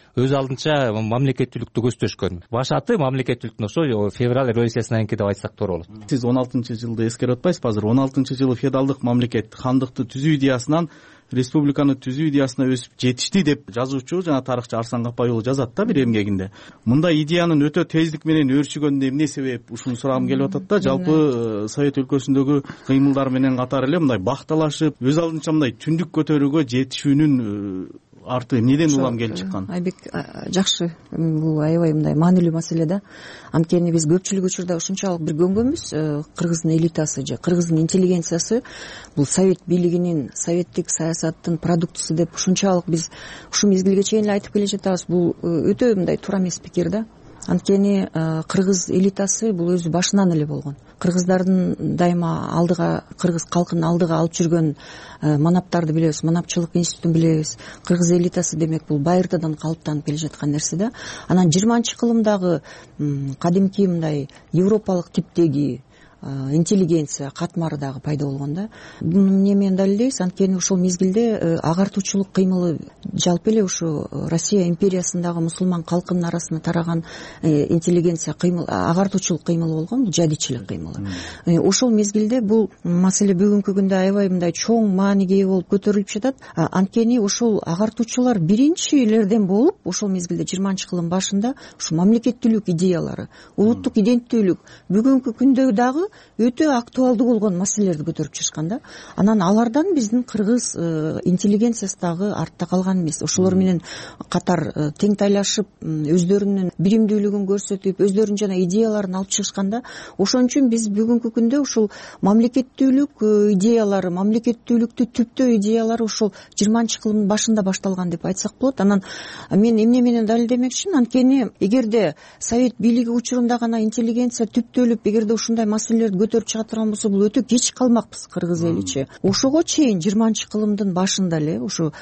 өз алдынча мамлекеттүүлүктү көздөшкөн. Башаты мамлекеттүүлүктүн ошо февраль революциясынан кийин деп айтсак туура болот. Сиз 16-жылды эскерип атпайсызбы? Азыр 16-жылы феодалдык мамлекет хандыкты түзүү идеясынан республиканы түзүү идеясына өсүп жетишти деп жазуучу жана тарыхчы Арслан Капай уулу жазат да бир эмгегинде. Мындай идеянын өтө тездик менен өрчүгөнүнө эмне себеп? Ушуну сурагым келип атат да. Жалпы Совет өлкөсүндөгү кыймылдар менен катар эле мындай бакталашып, өз алдынча мындай түндүк көтөрүүгө жетишүүнүн арты эмнеден улам келип чыккан? Айбек жакшы, бул аябай мындай маанилүү маселе да. Анткени биз көпчүлүк учурда ушунчалык бир көнгөнбүз, кыргыздын элитасы же кыргыздын интеллигенциясы бул совет бийлигинин, советтик саясаттын продуктусу деп ушунчалык биз ушу мезгилге чейин эле айтып келе жатабыз. Бул өтө мындай туура эмес пикир да. Анткени кыргыз элитасы бул өзү башынан эле болгон. Кыргыздардын дайыма алдыга, кыргыз калкын алдыга алып жүргөн манаптарды билебиз, манапчылык институтун билебиз. Кыргыз элитасы демек бул байыртадан калыптанып келе жаткан нерсе да. Анан 20-кылымдагы кадимки мындай европалык типтеги интеллигенция катмары дагы пайда болгон да. Буну эмне менен далилдейбиз? Анткени ошол мезгилде агартуучулук кыймылы жалпы эле ушу Россия империясындагы мусулман калкынын арасына тараган интеллигенция кыймыл, агартуучулук кыймылы болгон, бул жадичилик кыймылы. Ошол мезгилде бул маселе бүгүнкү күндө аябай мындай чоң мааниге ээ болуп көтөрүлүп жатат. Анткени ошол агартуучулар биринчилерден болуп, ошол мезгилде 20-кылым башында ушу мамлекеттүүлүк идеялары, улуттук иденттүүлүк бүгүнкү күндө дагы өтө актуалдуу болгон маселелерди көтөрүп чыгышкан да. Анан алардан биздин кыргыз интеллигенциясы дагы артта калган эмес. Ошолор менен катар тең тайлашып, өздөрүнүн биримдүүлүгүн көрсөтүп, өздөрүнүн жана идеяларын алып чыгышкан да. Ошон үчүн биз бүгүнкү күндө ушул мамлекеттүүлүк идеялары, мамлекеттүүлүктү түптөө идеялары ушул 20-кылымдын башында башталган деп айтсак болот. Анан мен эмне менен далилдемекчимин? Анткени эгерде совет бийлиги учурунда гана интеллигенция түптөлүп, эгерде ушундай маселелерди көтөрүп чыга турган болсо, бул өтө кеч калмакпыз кыргыз эличи. Ошого чейин 20-кылымдын башында эле, ушу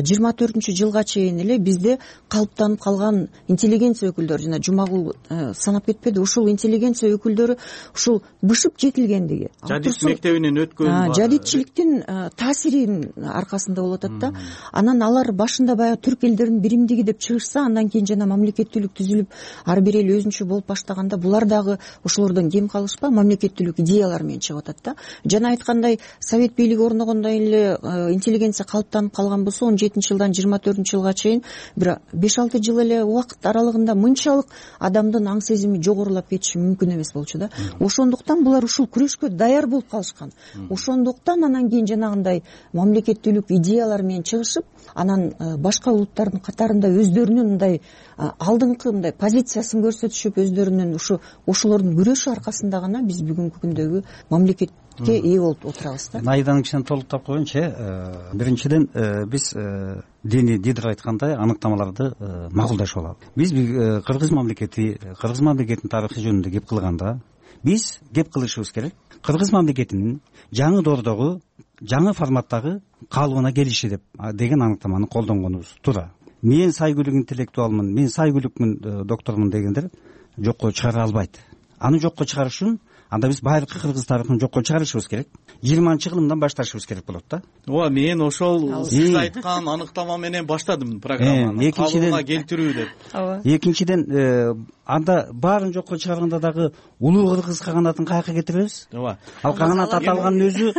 24-жылга чейин эле бизде калыптанып калган интеллигенция өкүлдөрү, жана Жумагул санап кетпеди, ушул интеллигенция өкүлдөрү ушул бышып жетилгендиги, жадит мектебинен өткөн, жадитчиликтин таасиринин аркасында болуп атат да. Анан алар башында баягы түрк элдеринин биримдиги деп чыгышса, андан кийин жана мамлекеттүүлүк түзүлүп, ар бир эл өзүнчө болуп баштаганда, булар дагы ошолордон кем калышпа, мамлекеттүүлүк идеялар менен чыгып атат да. Жана айткандай, совет бийлиги орногондон эле интеллигенция калыптанып калган болсо, 17-жылдан 24-жылга чейин бир 5-6 жыл эле убакыт аралыгында мынчалык адамдын аң сезими жогорулап кетиши мүмкүн эмес болчу да. Ошондуктан булар ушул күрөшкө даяр болуп калышкан. Ошондуктан анан кийин жанагындай мамлекеттүүлүк идеялар менен чыгышып, анан башка улуттардын катарында өздөрүнүн мындай алдыңкы мындай позициясын көрсөтүшүп, өздөрүнүн ошолордун күрөшү аркасында гана биз бүгүнкү күндөгү мамлекетке ээ болуп отурабыз да. Айдан кичине толуктап коеюнчу. Биринчиден биз Дени Дидер айткандай аныктамаларды макулдашып алалы. Биз кыргыз мамлекетинин тарыхы жөнүндө кеп кылганда, биз кеп кылышыбыз керек кыргыз мамлекетинин жаңы доордогу, жаңы форматтагы калыбына келиши деген аныктаманы колдонгонубуз туура. Мен сайгүлүк интеллектуалмын, мен сайгүлүкмүн, доктормун дегендер жокко чыгара албайт. Аны жокко чыгарыш үчүн анда биз байыркы кыргыз тарыхын жокко чыгарышыбыз керек. 20-кылымдан башташыбыз керек болот да. Ооба, мен ошол сиз айткан аныктама менен баштадым программаны. Калыбына келтирүү деп. Экинчиден анда баарын жокко чыгарганда дагы улуу кыргыз каганатын каяка кетиребиз? Ооба. Ал каганат аталганын өзү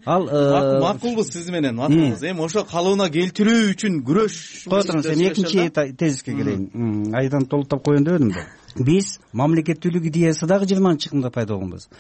макулбуз сиз менен, макулбуз. Эми ошо калыбына келтирүү үчүн күрөш. Мен экинчи тезиске келейин. Айдан толуктап коеюн дебедим да. Биз мамлекеттүүлүк идеясы дагы 20-кылымда пайда болгонбуз.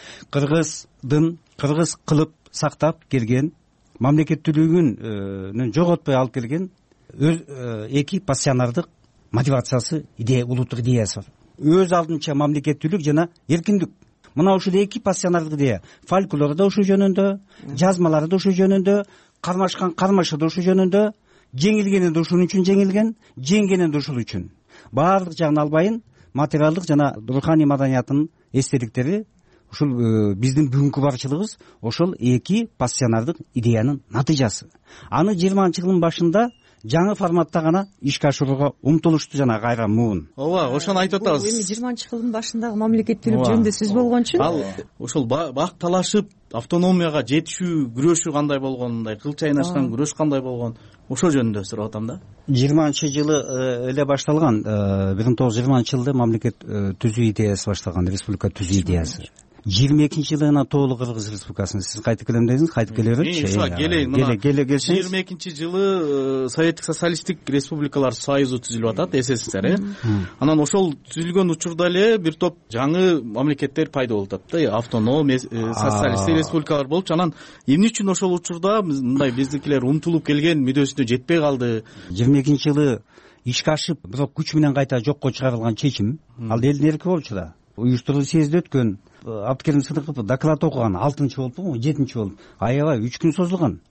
Кыргыз кылып сактап келген, мамлекеттүүлүгүн жоготпой алып келген эки пассионардык мотивациясы, улуттук идеясы бар. Өз алдынча мамлекеттүүлүк жана эркиндик. Мына ушул эки пассионардык идея. Фольклору да ушул жөнүндө, жазмалары да ушул жөнүндө, кармашкан кармашы да ушул жөнүндө, жеңилгени да ушун үчүн жеңилген, жеңгени да ушул үчүн. Баардык жагын албайын, материалдык жана руханий маданиятынын эстеликтери ушул биздин бүгүнкү барчылыгыбыз ошол эки пассионардык идеянын натыйжасы. Аны 20-кылымдын башында жаңы форматта гана ишке ашырууга умтулушту жана кайра муун. Ооба, ошону айтып атабыз. Эми 20-кылымдын башындагы мамлекеттүүлүк жөнүндө сөз болгон үчүн ал ошол бакталашып автономияга жетишүү күрөшү кандай болгон, мындай кыл чайнашкан күрөш кандай болгон, ошол жөнүндө сурап атам да. 20-жылы эле башталган, 1920-жылы мамлекет түзүү идеясы башталган, республика түзүү идеясы. 22-жылына толук Кыргыз Республикасын сиз кайтып келем дедиңиз, кайтып келе берчи. Келе келсеңиз. 22-жылы Советтик социалисттик республикалар союзу түзүлүп атат, СССР. Анан ошол түзүлгөн учурда эле бир топ жаңы мамлекеттер пайда болуп атат да, автоном, социалисттик республикалар болчу. Анан эмне үчүн ошол учурда мындай биздикилер умтулуп келген мүдөсүнө жетпей калды? 22-жылы ишке ашып, бирок күч менен кайта жокко чыгарылган чечим, ал элдин эрки болчу да. Уюштуруу съезде өткөн, Абдыкерим Сыдыков доклад окуган, 6-чы болупу, 7-чи болуп. Аябай 3 күн созулган.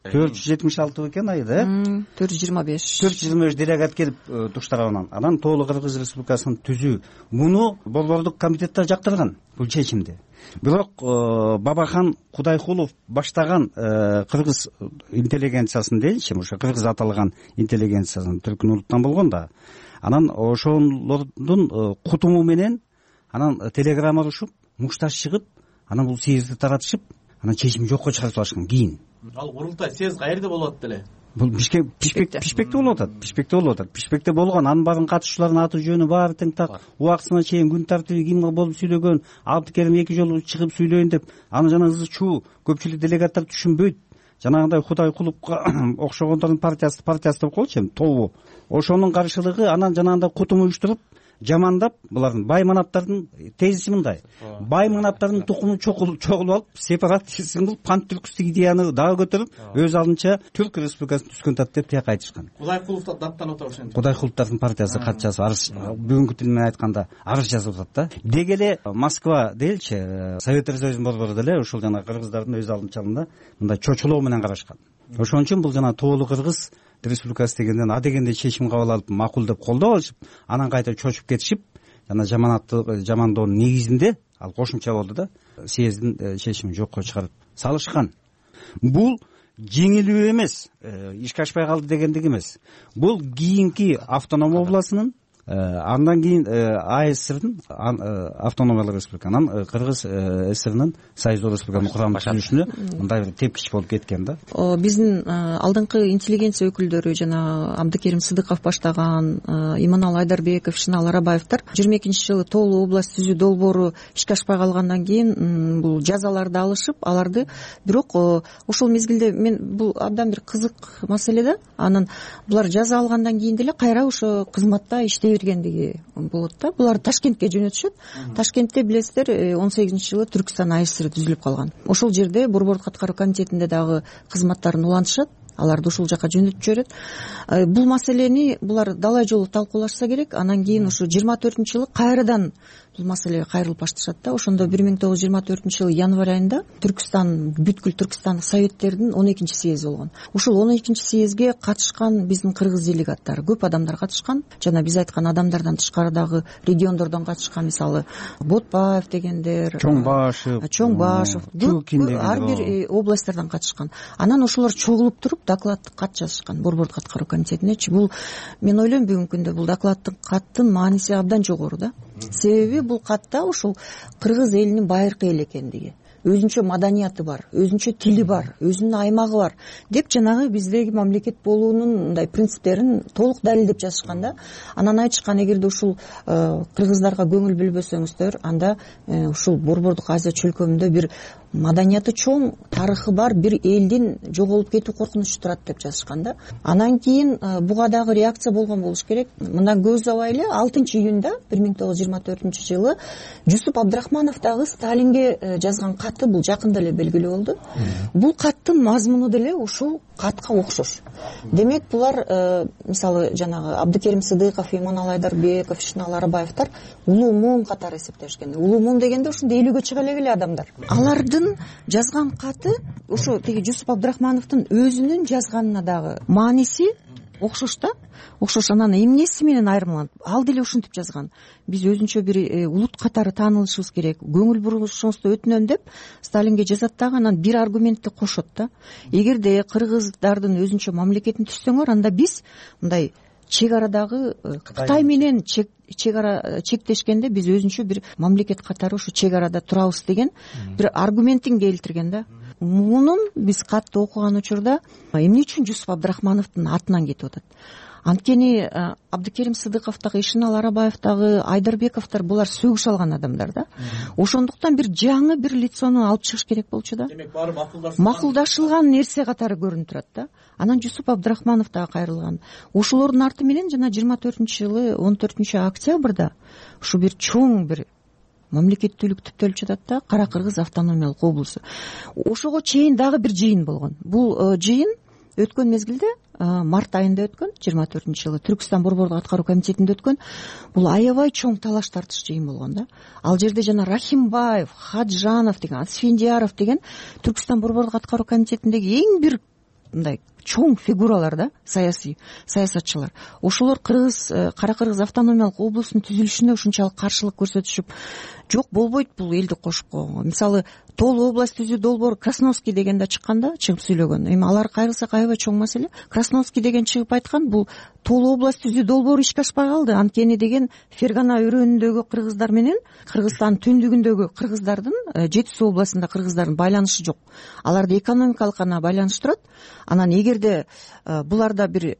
476 экен айда, 425. 425 делегат келип туштарганан. Анан толук Кыргыз Республикасын түзүү. Муну Борбордук комитеттер жактырган бул чечимди. Бирок Бабахан Кудайкулов баштаган кыргыз интеллигенциясын дейинчи, ошо кыргыз аталган интеллигенциясын түркүн улуттан болгон да. Анан ошолордун кутуму менен анан телеграмма урушуп, мушташ чыгып, анан бул съезди таратышып, анан чечим жокко чыгарып салышкан кийин. Ал курултай съезд каерде болуп атат эле? Бул Бишкекте болуп атат. Бишкекте болгон, анын баарын катышуулардын аты жөнү баары тең так, убактысына чейин күн тартиби ким болуп сүйлөгөн, Абдыкерим 2 жолу чыгып сүйлөйүн деп, аны жана ызы чуу көпчүлүк делегаттар түшүнбөйт. Жанагындай Кудайкуловго окшогондордун партиясы деп коелучу, тобу. Ошонун каршылыгы, анан жанагындай кутум уюштуруп, жамандап, булардын бай манаптардын тезиси мындай. Бай манаптардын тукумун чогулуп алып, сепаратизм кылып, пантүркүстүк идеяны дагы көтөрүп, өз алдынча Түрк Республикасын түзгөн тат деп тияка айтышкан. Кудайкуловду даттанып атат ошентип. Кудайкуловдун партиясы кат жазып, арыз, бүгүнкү тил менен айтканда, арыз жазып атат да. Деги эле Москва делчи, Советтер Союзунун борбору деле ушул жана кыргыздардын өз алдынчалыгында мындай чочулоо менен карашкан. Ошон үчүн бул жана толук Кыргыз Республикасы дегенден дегенде чечим кабыл алып, макул деп колдоп алышып, анан кайта чочуп кетишип, жана жамандоонун негизинде ал кошумча болду да, съездин чечимин жокко чыгарып салышкан. Бул жеңилүү эмес, ишке ашпай калды дегендик эмес. Бул кийинки автоном областынын, андан кийин АССРдин автономиялык республика, анан Кыргыз ССРнын союздук республиканын курамын түзүшүнө мындай бир тепкич болуп кеткен да. Биздин алдыңкы интеллигенция өкүлдөрү, жана Абдыкерим Сыдыков баштаган, Иманал Айдарбеков, Шынал Арабаевдер 22-жылы Тоолу область түзүү долбоору ишке ашпай калгандан кийин бул жазаларды алышып, аларды, бирок ошол мезгилде бул абдан бир кызык маселе да. Анан булар жаза алгандан кийин деле кайра ошо кызматта иштей бергендиги болот да. Булар Ташкентке жөнөтүшөт. Ташкентте билесиздер, 18-жылы Түркстан АССР түзүлүп калган. Ошол жерде Борбордук аткаруу комитетинде дагы кызматтарын улантышат. Аларды ушул жака жөнөтүп жиберет. Бул маселени булар далай жолу талкуулашса керек. Анан кийин ушу 24-жылы кайрадан бул маселеге кайрылып башташат да. Ошондо 1924-жылы январь айында Түркстан, бүткүл Түркстан советтердин 12-чи съезди болгон. Ушул 12-чи съездге катышкан биздин кыргыз делегаттары, көп адамдар катышкан. Жана биз айткан адамдардан тышкары дагы региондордон катышкан, мисалы Ботпаев дегендер, Чоңбашев, ар бир областтардан катышкан. Анан ошолор чогулуп туруп докладдык кат жазышкан Борбордук аткаруу комитетинечи. Бул мен ойлойм бүгүнкү күндө бул докладдык каттын мааниси абдан жогору да. Себеби бул катта ушул кыргыз элинин байыркы эл экендиги, өзүнчө маданияты бар, өзүнчө тили бар, өзүнүн аймагы бар деп жанагы биздеги мамлекет болуунун мындай принциптерин толук далилдеп жазышкан да. Анан айтышкан, эгерде ушул кыргыздарга көңүл бөлбөсөңүздөр, анда ушул Борбордук Азия чөлкөмүндө бир маданияты чоң, тарыхы бар бир элдин жоголуп кетүү коркунучу турат деп жазышкан да. Анан кийин буга дагы реакция болгон болуш керек. Мындан көз убай эле 6-июнда 1924-жылы Жусуп Абдрахманов дагы Сталинге жазган каты бул жакында эле белгилүү болду. Бул каттын мазмуну деле ушул катка окшош. Демек булар мисалы жанагы Абдыкерим Сыдыков, Иманал Айдарбеков, Шынал Арабаевдер улуу муун катары эсептешкен. Улуу муун дегенде ушунда 50-гө чыга эле адамдар. Алардын жазган каты ошо теги Жусуп Абдрахмановдун өзүнүн жазганына дагы мааниси окшош да. Окшош. Анан эмнеси менен айырмаланат? Ал деле ушинтип жазган. Биз өзүнчө бир улут катары таанылышыбыз керек. Көңүл бурушуңузду өтүнөм деп Сталинге жазат дагы, анан бир аргументти кошот да. Эгерде кыргыздардын өзүнчө мамлекетин түзсөңөр, анда биз мындай чек арадагы Кытай менен чек ара чектешкенде биз өзүнчө бир мамлекет катары ушу чек арада турабыз деген бир аргументин келтирген да. мунун биз катты окуган учурда эмне үчүн Жусуп Абдрахмановдун атынан кетип атат? Анткени Абдыкерим Сыдыков дагы, Ишенал Арабаев дагы, Айдарбековдор булар сөгүш алган адамдар да. Ошондуктан бир жаңы бир лицону алып чыгыш керек болчу да. Демек баары макулдашылган нерсе катары көрүнүп турат да. Анан Жусуп Абдрахманов дагы кайрылган. Ошолордун арты менен жана 24-жылы 14-октябрда ушу бир чоң бир мамлекеттүүлүк түптөлүп жатат да, Кара Кыргыз автономиялык облусу. Ошого чейин дагы бир жыйын болгон. Бул жыйын өткөн мезгилде март айында өткөн, 24-жылы Түркстан борбордук аткаруу комитетинде өткөн. Бул аябай чоң талаш тартыш жыйын болгон да. Ал жерде жана Рахимбаев, Хаджанов деген, Асфендияров деген Түркстан борбордук аткаруу комитетиндеги эң бир мындай чоң фигуралар да, саясатчылар. Ошолор Кара Кыргыз автономиялык облустун түзүлүшүнө ушунчалык каршылык көрсөтүшүп, жок болбойт бул элди кошуп койгонго. Мисалы, Тол область түзүү долбоор Красновский дегенде чыкканда чыгып сүйлөгөн. Эми алар кайрылсак аябай чоң маселе. Красновский деген чыгып айткан, бул Тол область түзүү долбоору ишке ашпай калды. Анткени деген Фергана өрөөнүндөгү кыргыздар менен Кыргызстан түндүгүндөгү кыргыздардын, Жети Суу областында кыргыздардын байланышы жок. Аларда экономикалык гана байланыш турат. Анан эгерде буларда бир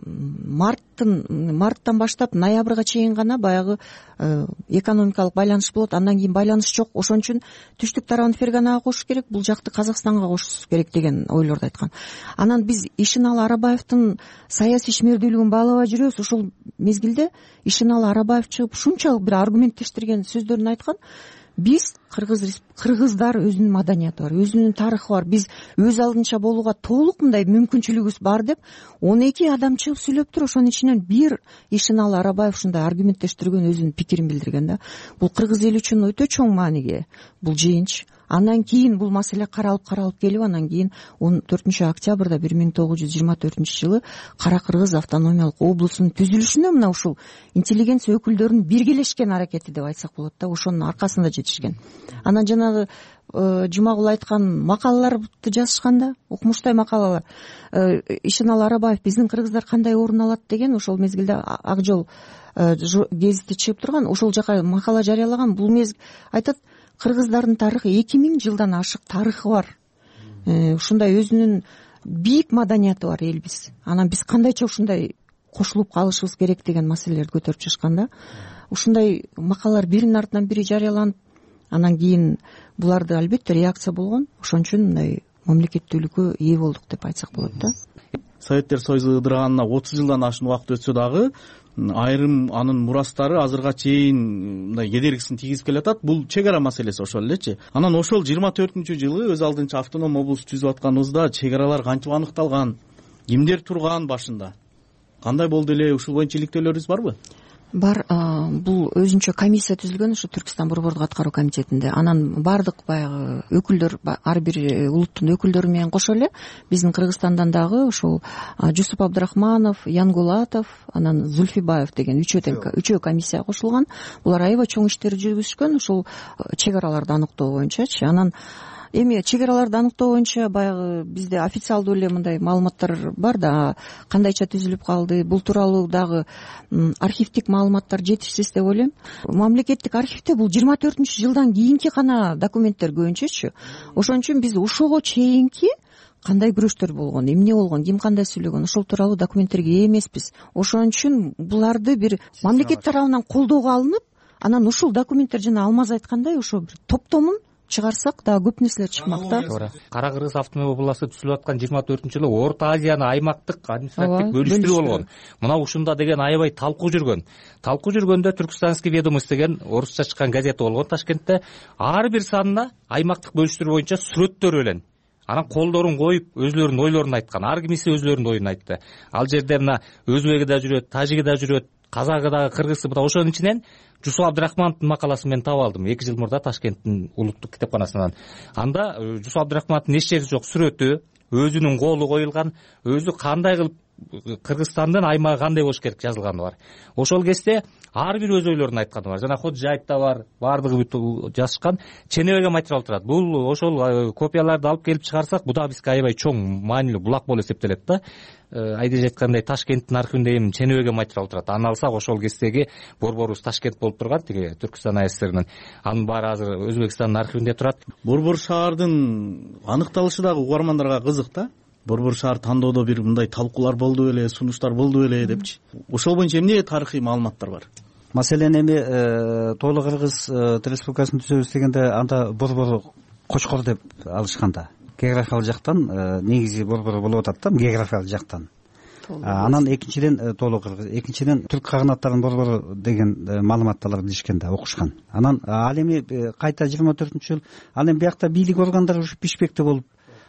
марттан баштап ноябрга чейин гана баягы экономикалык байланыш болот, андан кийин байланыш жок. Ошон үчүн түштүк тарабын Ферганага кошуш керек, бул жакты Казакстанга кошуш керек деген ойлорду айткан. Анан биз Ишенал Арабаевдин саясий ишмердүүлүгүн баалабай жүрөбүз. Ошол мезгилде Ишенал Арабаев чыгып ушунчалык бир аргументтештирген сөздөрүн айткан. Биз кыргыздар өзүнүн маданияты бар, өзүнүн тарыхы бар. Биз өз алдынча болууга толук мындай мүмкүнчүлүгүбүз бар деп 12 адам чыгып сүйлөптүр. Ошонун ичинен бир Ишенал Арабаев ушундай аргументтештирген, өзүнүн пикирин билдирген да. Бул кыргыз эли үчүн өтө чоң мааниге бул жыйынч. Андан кийин бул маселе каралып келип, анан кийин 14-октябрда 1924-жылы Кара Кыргыз автономиялык облусунун түзүлүшүнө мына ушул интеллигенция өкүлдөрүнүн биргелешкен аракети деп айтсак болот да, ошонун аркасында жетишкен. Анан жанагы Жумагул айткан макалаларды жазышканда, укмуштай макалалар, Ишенал Арабаев биздин кыргыздар кандай орун алат деген, ошол мезгилде Ак жол гезити чыгып турган, ошол жака макала жарыялаган. Бул айтат, кыргыздардын тарыхы 2000 жылдан ашык тарыхы бар. Ушундай өзүнүн бийик маданияты бар элбиз. Анан биз кандайча ушундай кошулуп калышыбыз керек деген маселелерди көтөрүп чыгышканда, ушундай макалалар биринин артынан бири жарыяланып, анан кийин буларды албетте реакция болгон. Ошон үчүн мындай мамлекеттүүлүккө ээ болдук деп айтсак болот да. Советтер Союзу ыдыраганына 30 жылдан ашын убакыт өтсө дагы айрым анын мурастары азырга чейин мындай кедергисин тийгизип келатат. Бул чек ара маселеси ошол элечи. Анан ошол 24-жылы өз алдынча автоном облус түзүп атканыбызда чек аралар кантип аныкталган, кимдер турган башында, кандай болду эле, ушул боюнча иликтөөлөрүңүз барбы? Бар. Бул өзүнчө комиссия түзүлгөн ушу Түркстан борбордук аткаруу комитетинде. Анан бардык баягы өкүлдөр, ар бир улуттун өкүлдөрү менен кошо эле биздин Кыргызстандан дагы ушул Жусуп Абдрахманов, Янгулатов, анан Зульфибаев деген үчөө комиссия кошулган. Булар аябай чоң иштерди жүргүзүшкөн, ушул чек араларды аныктоо боюнчачы. Анан эми чек араларды аныктоо боюнча баягы бизде официалдуу эле мындай маалыматтар бар да, кандайча түзүлүп калды, бул тууралуу дагы архивдик маалыматтар жетишсиз деп ойлойм. Мамлекеттик архивде бул 24-жылдан кийинки гана документтер көбүнчөчү. Ошон үчүн биз ошого чейинки кандай күрөштөр болгон, эмне болгон, ким кандай сүйлөгөн, ошол тууралуу документтерге ээ эмеспиз. Ошон үчүн буларды бир мамлекет тарабынан колдоого алынып, анан ушул документтер жана Алмаз айткандай ошо бир топтомун чыгарсак дагы көп нерселер чыкмак да. Кара Кыргыз автономия областы түзүлүп аткан 24-жылы Орто Азияны аймактык административдик бөлүштүрүү болгон. Мына ушунда деген аябай талкуу жүргөн. Талкуу жүргөндө Түркстанский ведомость деген орусча чыккан газета болгон Ташкентте. Ар бир санына аймактык бөлүштүрүү боюнча сүрөттөр белен анан колдорун коюп өзлөрүнүн ойлорун айткан. Ар кимиси өзлөрүнүн оюн айтты. Ал жерде мына өзбеги да жүрөт, тажиги да жүрөт, казагы дагы, кыргызы да. Ошонун ичинен Жусуп Абдрахмановдун макаласын мен таап алдым 2 жыл мурда Ташкенттин улуттук китепканасынан. Анда Жусуп Абдрахмановдун эч жери жок сүрөтү, өзүнүн колу коюлган, өзү кандай кылып Кыргызстандын аймагы кандай болуш керек жазылганы бар. Ошол кезде ар бир өз ойлорун айтканы бар. Жана Ходжаевда бар, баардыгы бүт жазышкан. Ченебеге материал турат. Бул ошол копияларды алып келип чыгарсак, бул да бизге аябай чоң маанилүү булак болуп эсептелет да. Айдыш айткандай Ташкенттин архивинде эми Ченебеге материал турат. Аны алсак ошол кездеги борборубуз Ташкент болуп турган, тиги Түркстан АССРнын. Анын баары азыр Өзбекстандын архивинде турат. Борбор шаардын аныкталышы дагы угармандарга кызык да. Борбор шаар тандоодо бир мындай талкуулар болду беле, сунуштар болду беле депчи. Ошол боюнча эмне тарыхый маалыматтар бар? Маселен эми Тоолу Кыргыз Республикасын түзөбүз дегенде анда борбор Кочкор деп алышканда. Географиялык жактан негизи борбор болуп атат да, географиялык жактан. Анан экинчиден Тоолу Кыргыз, экинчиден Түрк каганаттарынын борбору деген маалыматтарды билишкен да, окушкан. Анан ал эми кайта 24-жыл ал эми биякта бийлик органдары ушу Бишкекте болуп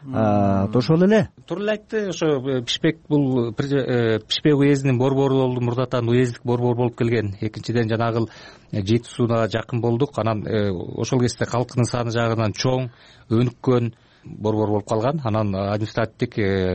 ошол эле. Туура эле айтты. Ошо Бишкек бул Бишкек уездинин борбору болду. Мурдатан уездик борбор болуп келген. Экинчиден жанагы Жети Суунага жакын болдук. Анан ошол кезде калкынын саны жагынан чоң, өнүккөн борбор болуп калган. Анан административдик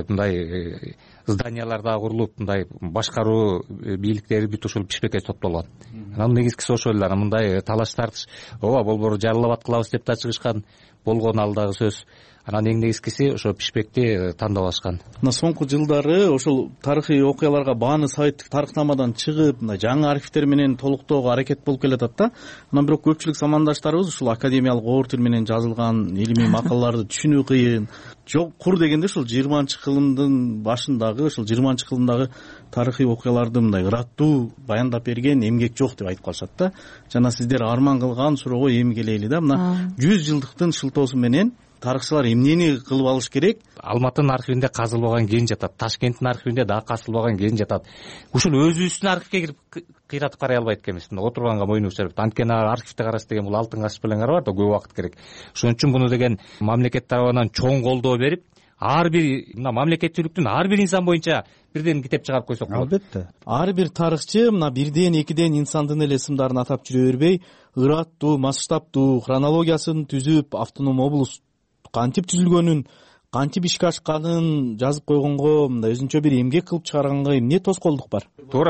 мындай зданиялар да курулуп, мындай башкаруу бийликтери бүт ошол Бишкекке топтолгон. Анан негизгиси ошол эле. Анан мындай талаш тартыш, ооба борборду жарылап аткылабыз деп да чыгышкан. Болгон ал дагы сөз. Анан эң негизгиси ошо Бишкекти тандап алышкан. Мына соңку жылдары ошол тарыхый окуяларга бааны сайттык тарыхнамадан чыгып, мындай жаңы архивдер менен толуктоого аракет болуп келатат да. Анан бирок көпчүлүк замандаштарыбыз ушул академиялык оор тил менен жазылган илимий макалаларды түшүнүү кыйын. Жок кур дегенде ушул 20-кылымдын башындагы, ушул 20-кылымдагы тарыхый окуяларды мындай ыраттуу баяндап берген эмгек жок деп айтып калышат да. Жана сиздер арман кылган суроого эми келели да. Мына 100 жылдыктын шылтоосу менен тарыхчылар эмнени кылып алыш керек? Алматынын архивинде казылбаган кен жатат, Ташкенттин архивинде дагы казылбаган кен жатат. Ушул өзүбүздүн архивге кирип кыйратып карай албайт экенбиз. Отурганга мойнубуз жарып, анткени архивде караш деген бул алтын каш менен карабар да, көп убакыт керек. Ошон үчүн муну деген мамлекет тарабынан чоң колдоо берип, ар бир мына мамлекеттүүлүктүн ар бир инсан боюнча бирден китеп чыгарып койсок болот. Албетте. Ар бир тарыхчы мына бирден экиден инсандын эле ысымдарын атап жүрө бербей, ыраттуу, масштабтуу хронологиясын түзүп, автоном облус кантип түзүлгөнүн, кантип ишке ашканын жазып койгонго, мындай өзүнчө бир эмгек кылып чыгарганга эмне тоскоолдук бар? Туура.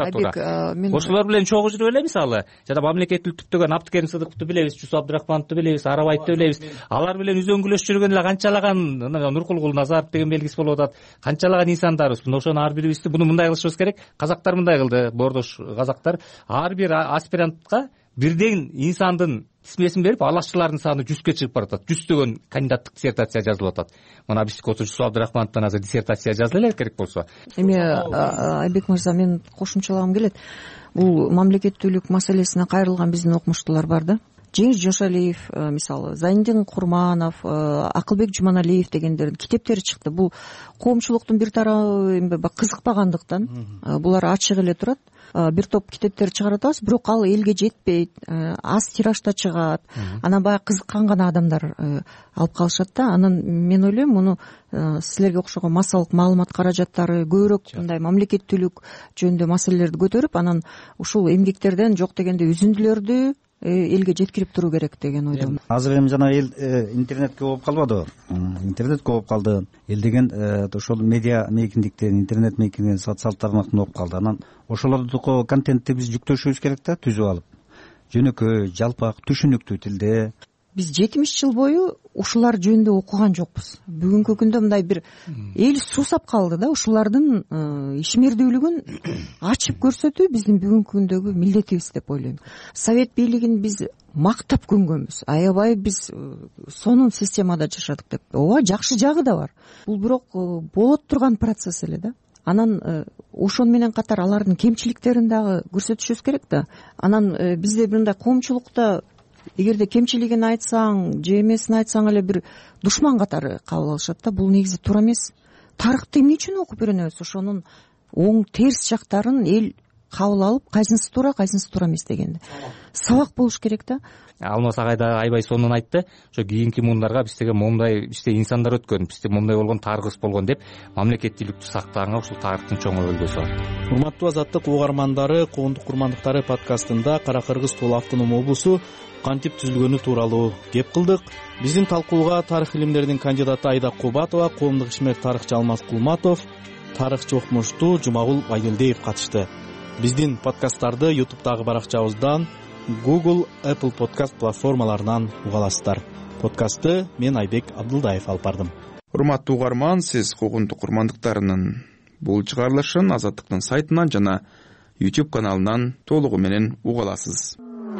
Ошолор менен чогуу жүрүп эле, мисалы, жана мамлекеттүүлүктү түгөн Абдыкерим Сыдыковду билебиз, Жусуп Абдырахмановду билебиз, Арабаевди билебиз. Алар менен үзөңгүлөшүп жүргөн эле канчалаган Нуркулгул Назаров деген белгиси болуп атат. Канчалаган инсандарыбыз. Ошону ар бирибизди буну мындай кылышыбыз керек. Казактар мындай кылды, боордош казактар ар бир аспирантка бирден инсандын тизмесин берип, алашчылардын саны 100ке чыгып баратат. 100төгөн кандидаттык диссертация жазылып атат. Мына биздики Жусуп Абдырахмановдон азыр диссертация жазыла эле керек болсо. Эми Айбек мырза, мен кошумчалагым келет. Бул мамлекеттүүлүк маселесине кайрылган биздин окумуштуулар бар да. Жеңиш Жошалиев, мисалы, Зайнидин Курманов, Акылбек Жуманалиев дегендердин китептери чыкты. Бул коомчулуктун бир тарабы кызыкпагандыктан булар ачык эле турат. Бир топ китептер чыгарып атабыз, бирок ал элге жетпейт, аз тиражда чыгат. Анан баягы кызыккан гана адамдар алып калышат да. Анан мен ойлойм, муну силерге окшогон массалык маалымат каражаттары көбүрөөк мындай мамлекеттүүлүк жөнүндө маселелерди көтөрүп, анан ушул эмгектерден жок дегенде үзүндүлөрдү элге жеткирип туруу керек деген ойдомун. Азыр эми жана эл интернетке болуп калбадыбы? Интернетке болуп калды. Эл деген ошол медиа мейкиндиктен, интернет мейкиндиктен, социалдык тармактан окуп калды. Анан ошолордуку контентти биз жүктөшүбүз керек да, түзүп алып. Жөнөкөй, жалпак, түшүнүктүү тилде. Биз 70 жыл бою ушулар жөнүндө окуган жокпуз. Бүгүнкү күндө мындай бир эл суусап калды да. Ушулардын ишмердүүлүгүн ачып көрсөтүү биздин бүгүнкү күндөгү милдетибиз деп ойлойм. Совет бийлигин биз мактап көнгөнбүз. Аябай биз сонун системада жашадык деп. Ооба, жакшы жагы да бар. Бул бирок болот турган процесс эле да. Анан ошон менен катар алардын кемчиликтерин дагы көрсөтүшүбүз керек да. Анан бизде мындай коомчулукта эгерде кемчилигин айтсаң, же эмесин айтсаң эле бир душман катары кабыл алышат да. Бул негизи туура эмес. Тарыхты эмне үчүн окуп үйрөнөбүз? Ошонун оң терс жактарын эл кабыл алып, кайсынысы туура, кайсынысы туура эмес дегенде сабак болуш керек да. Алмаз агай да аябай сонун айтты. Ошо кийинки муундарга биздеге момундай, бизде инсандар өткөн, бизде момундай болгон, тарыхыбыз болгон деп мамлекеттүүлүктү сактаганга ушул тарыхтын чоң өлгөсү бар. Урматтуу Азаттык угармандары, Коомдук курмандыктары подкастында Кара Кыргыз Тоолу автоном облусу кантип түзүлгөнү тууралуу кеп кылдык. Биздин талкууга тарых илимдеринин кандидаты Айда Кубатова, коомдук ишмер тарыхчы Алмаз Кулматов, тарыхчы окумуштуу Жумагул Байдилдиев катышты. Биздин подкасттарды YouTube'дагы баракчабыздан, Google, Apple Podcast платформаларынан уга аласыздар. Подкастты мен Айбек Абдулдаев алып бардым. Урматтуу угарман, сиз куугунтук курмандыктарынын бул чыгарылышын Азаттыктын сайтынан жана YouTube каналынан толугу менен уга аласыз.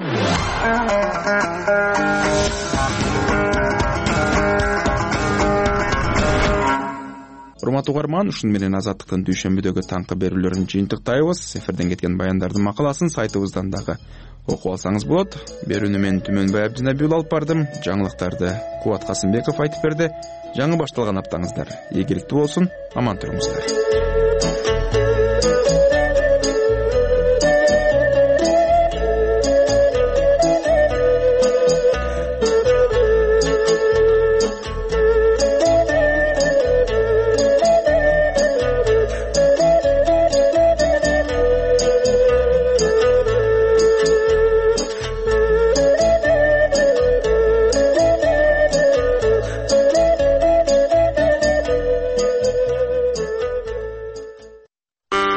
Урматтуу угарман, ушун менен Азаттыктын дүйшөмбүдөгү таңкы берүүлөрүн жыйынтыктайбыз. Эфирден кеткен баяндардын макаласын сайтыбыздан дагы окуп алсаңыз болот. Берүүнү мен Түмөнбай Абдинабиул алып бардым. Жаңылыктарды Кубат Касымбеков айтып берди. Жаңы башталган аптаңыздар ийгиликтүү болсун, аман туруңуздар.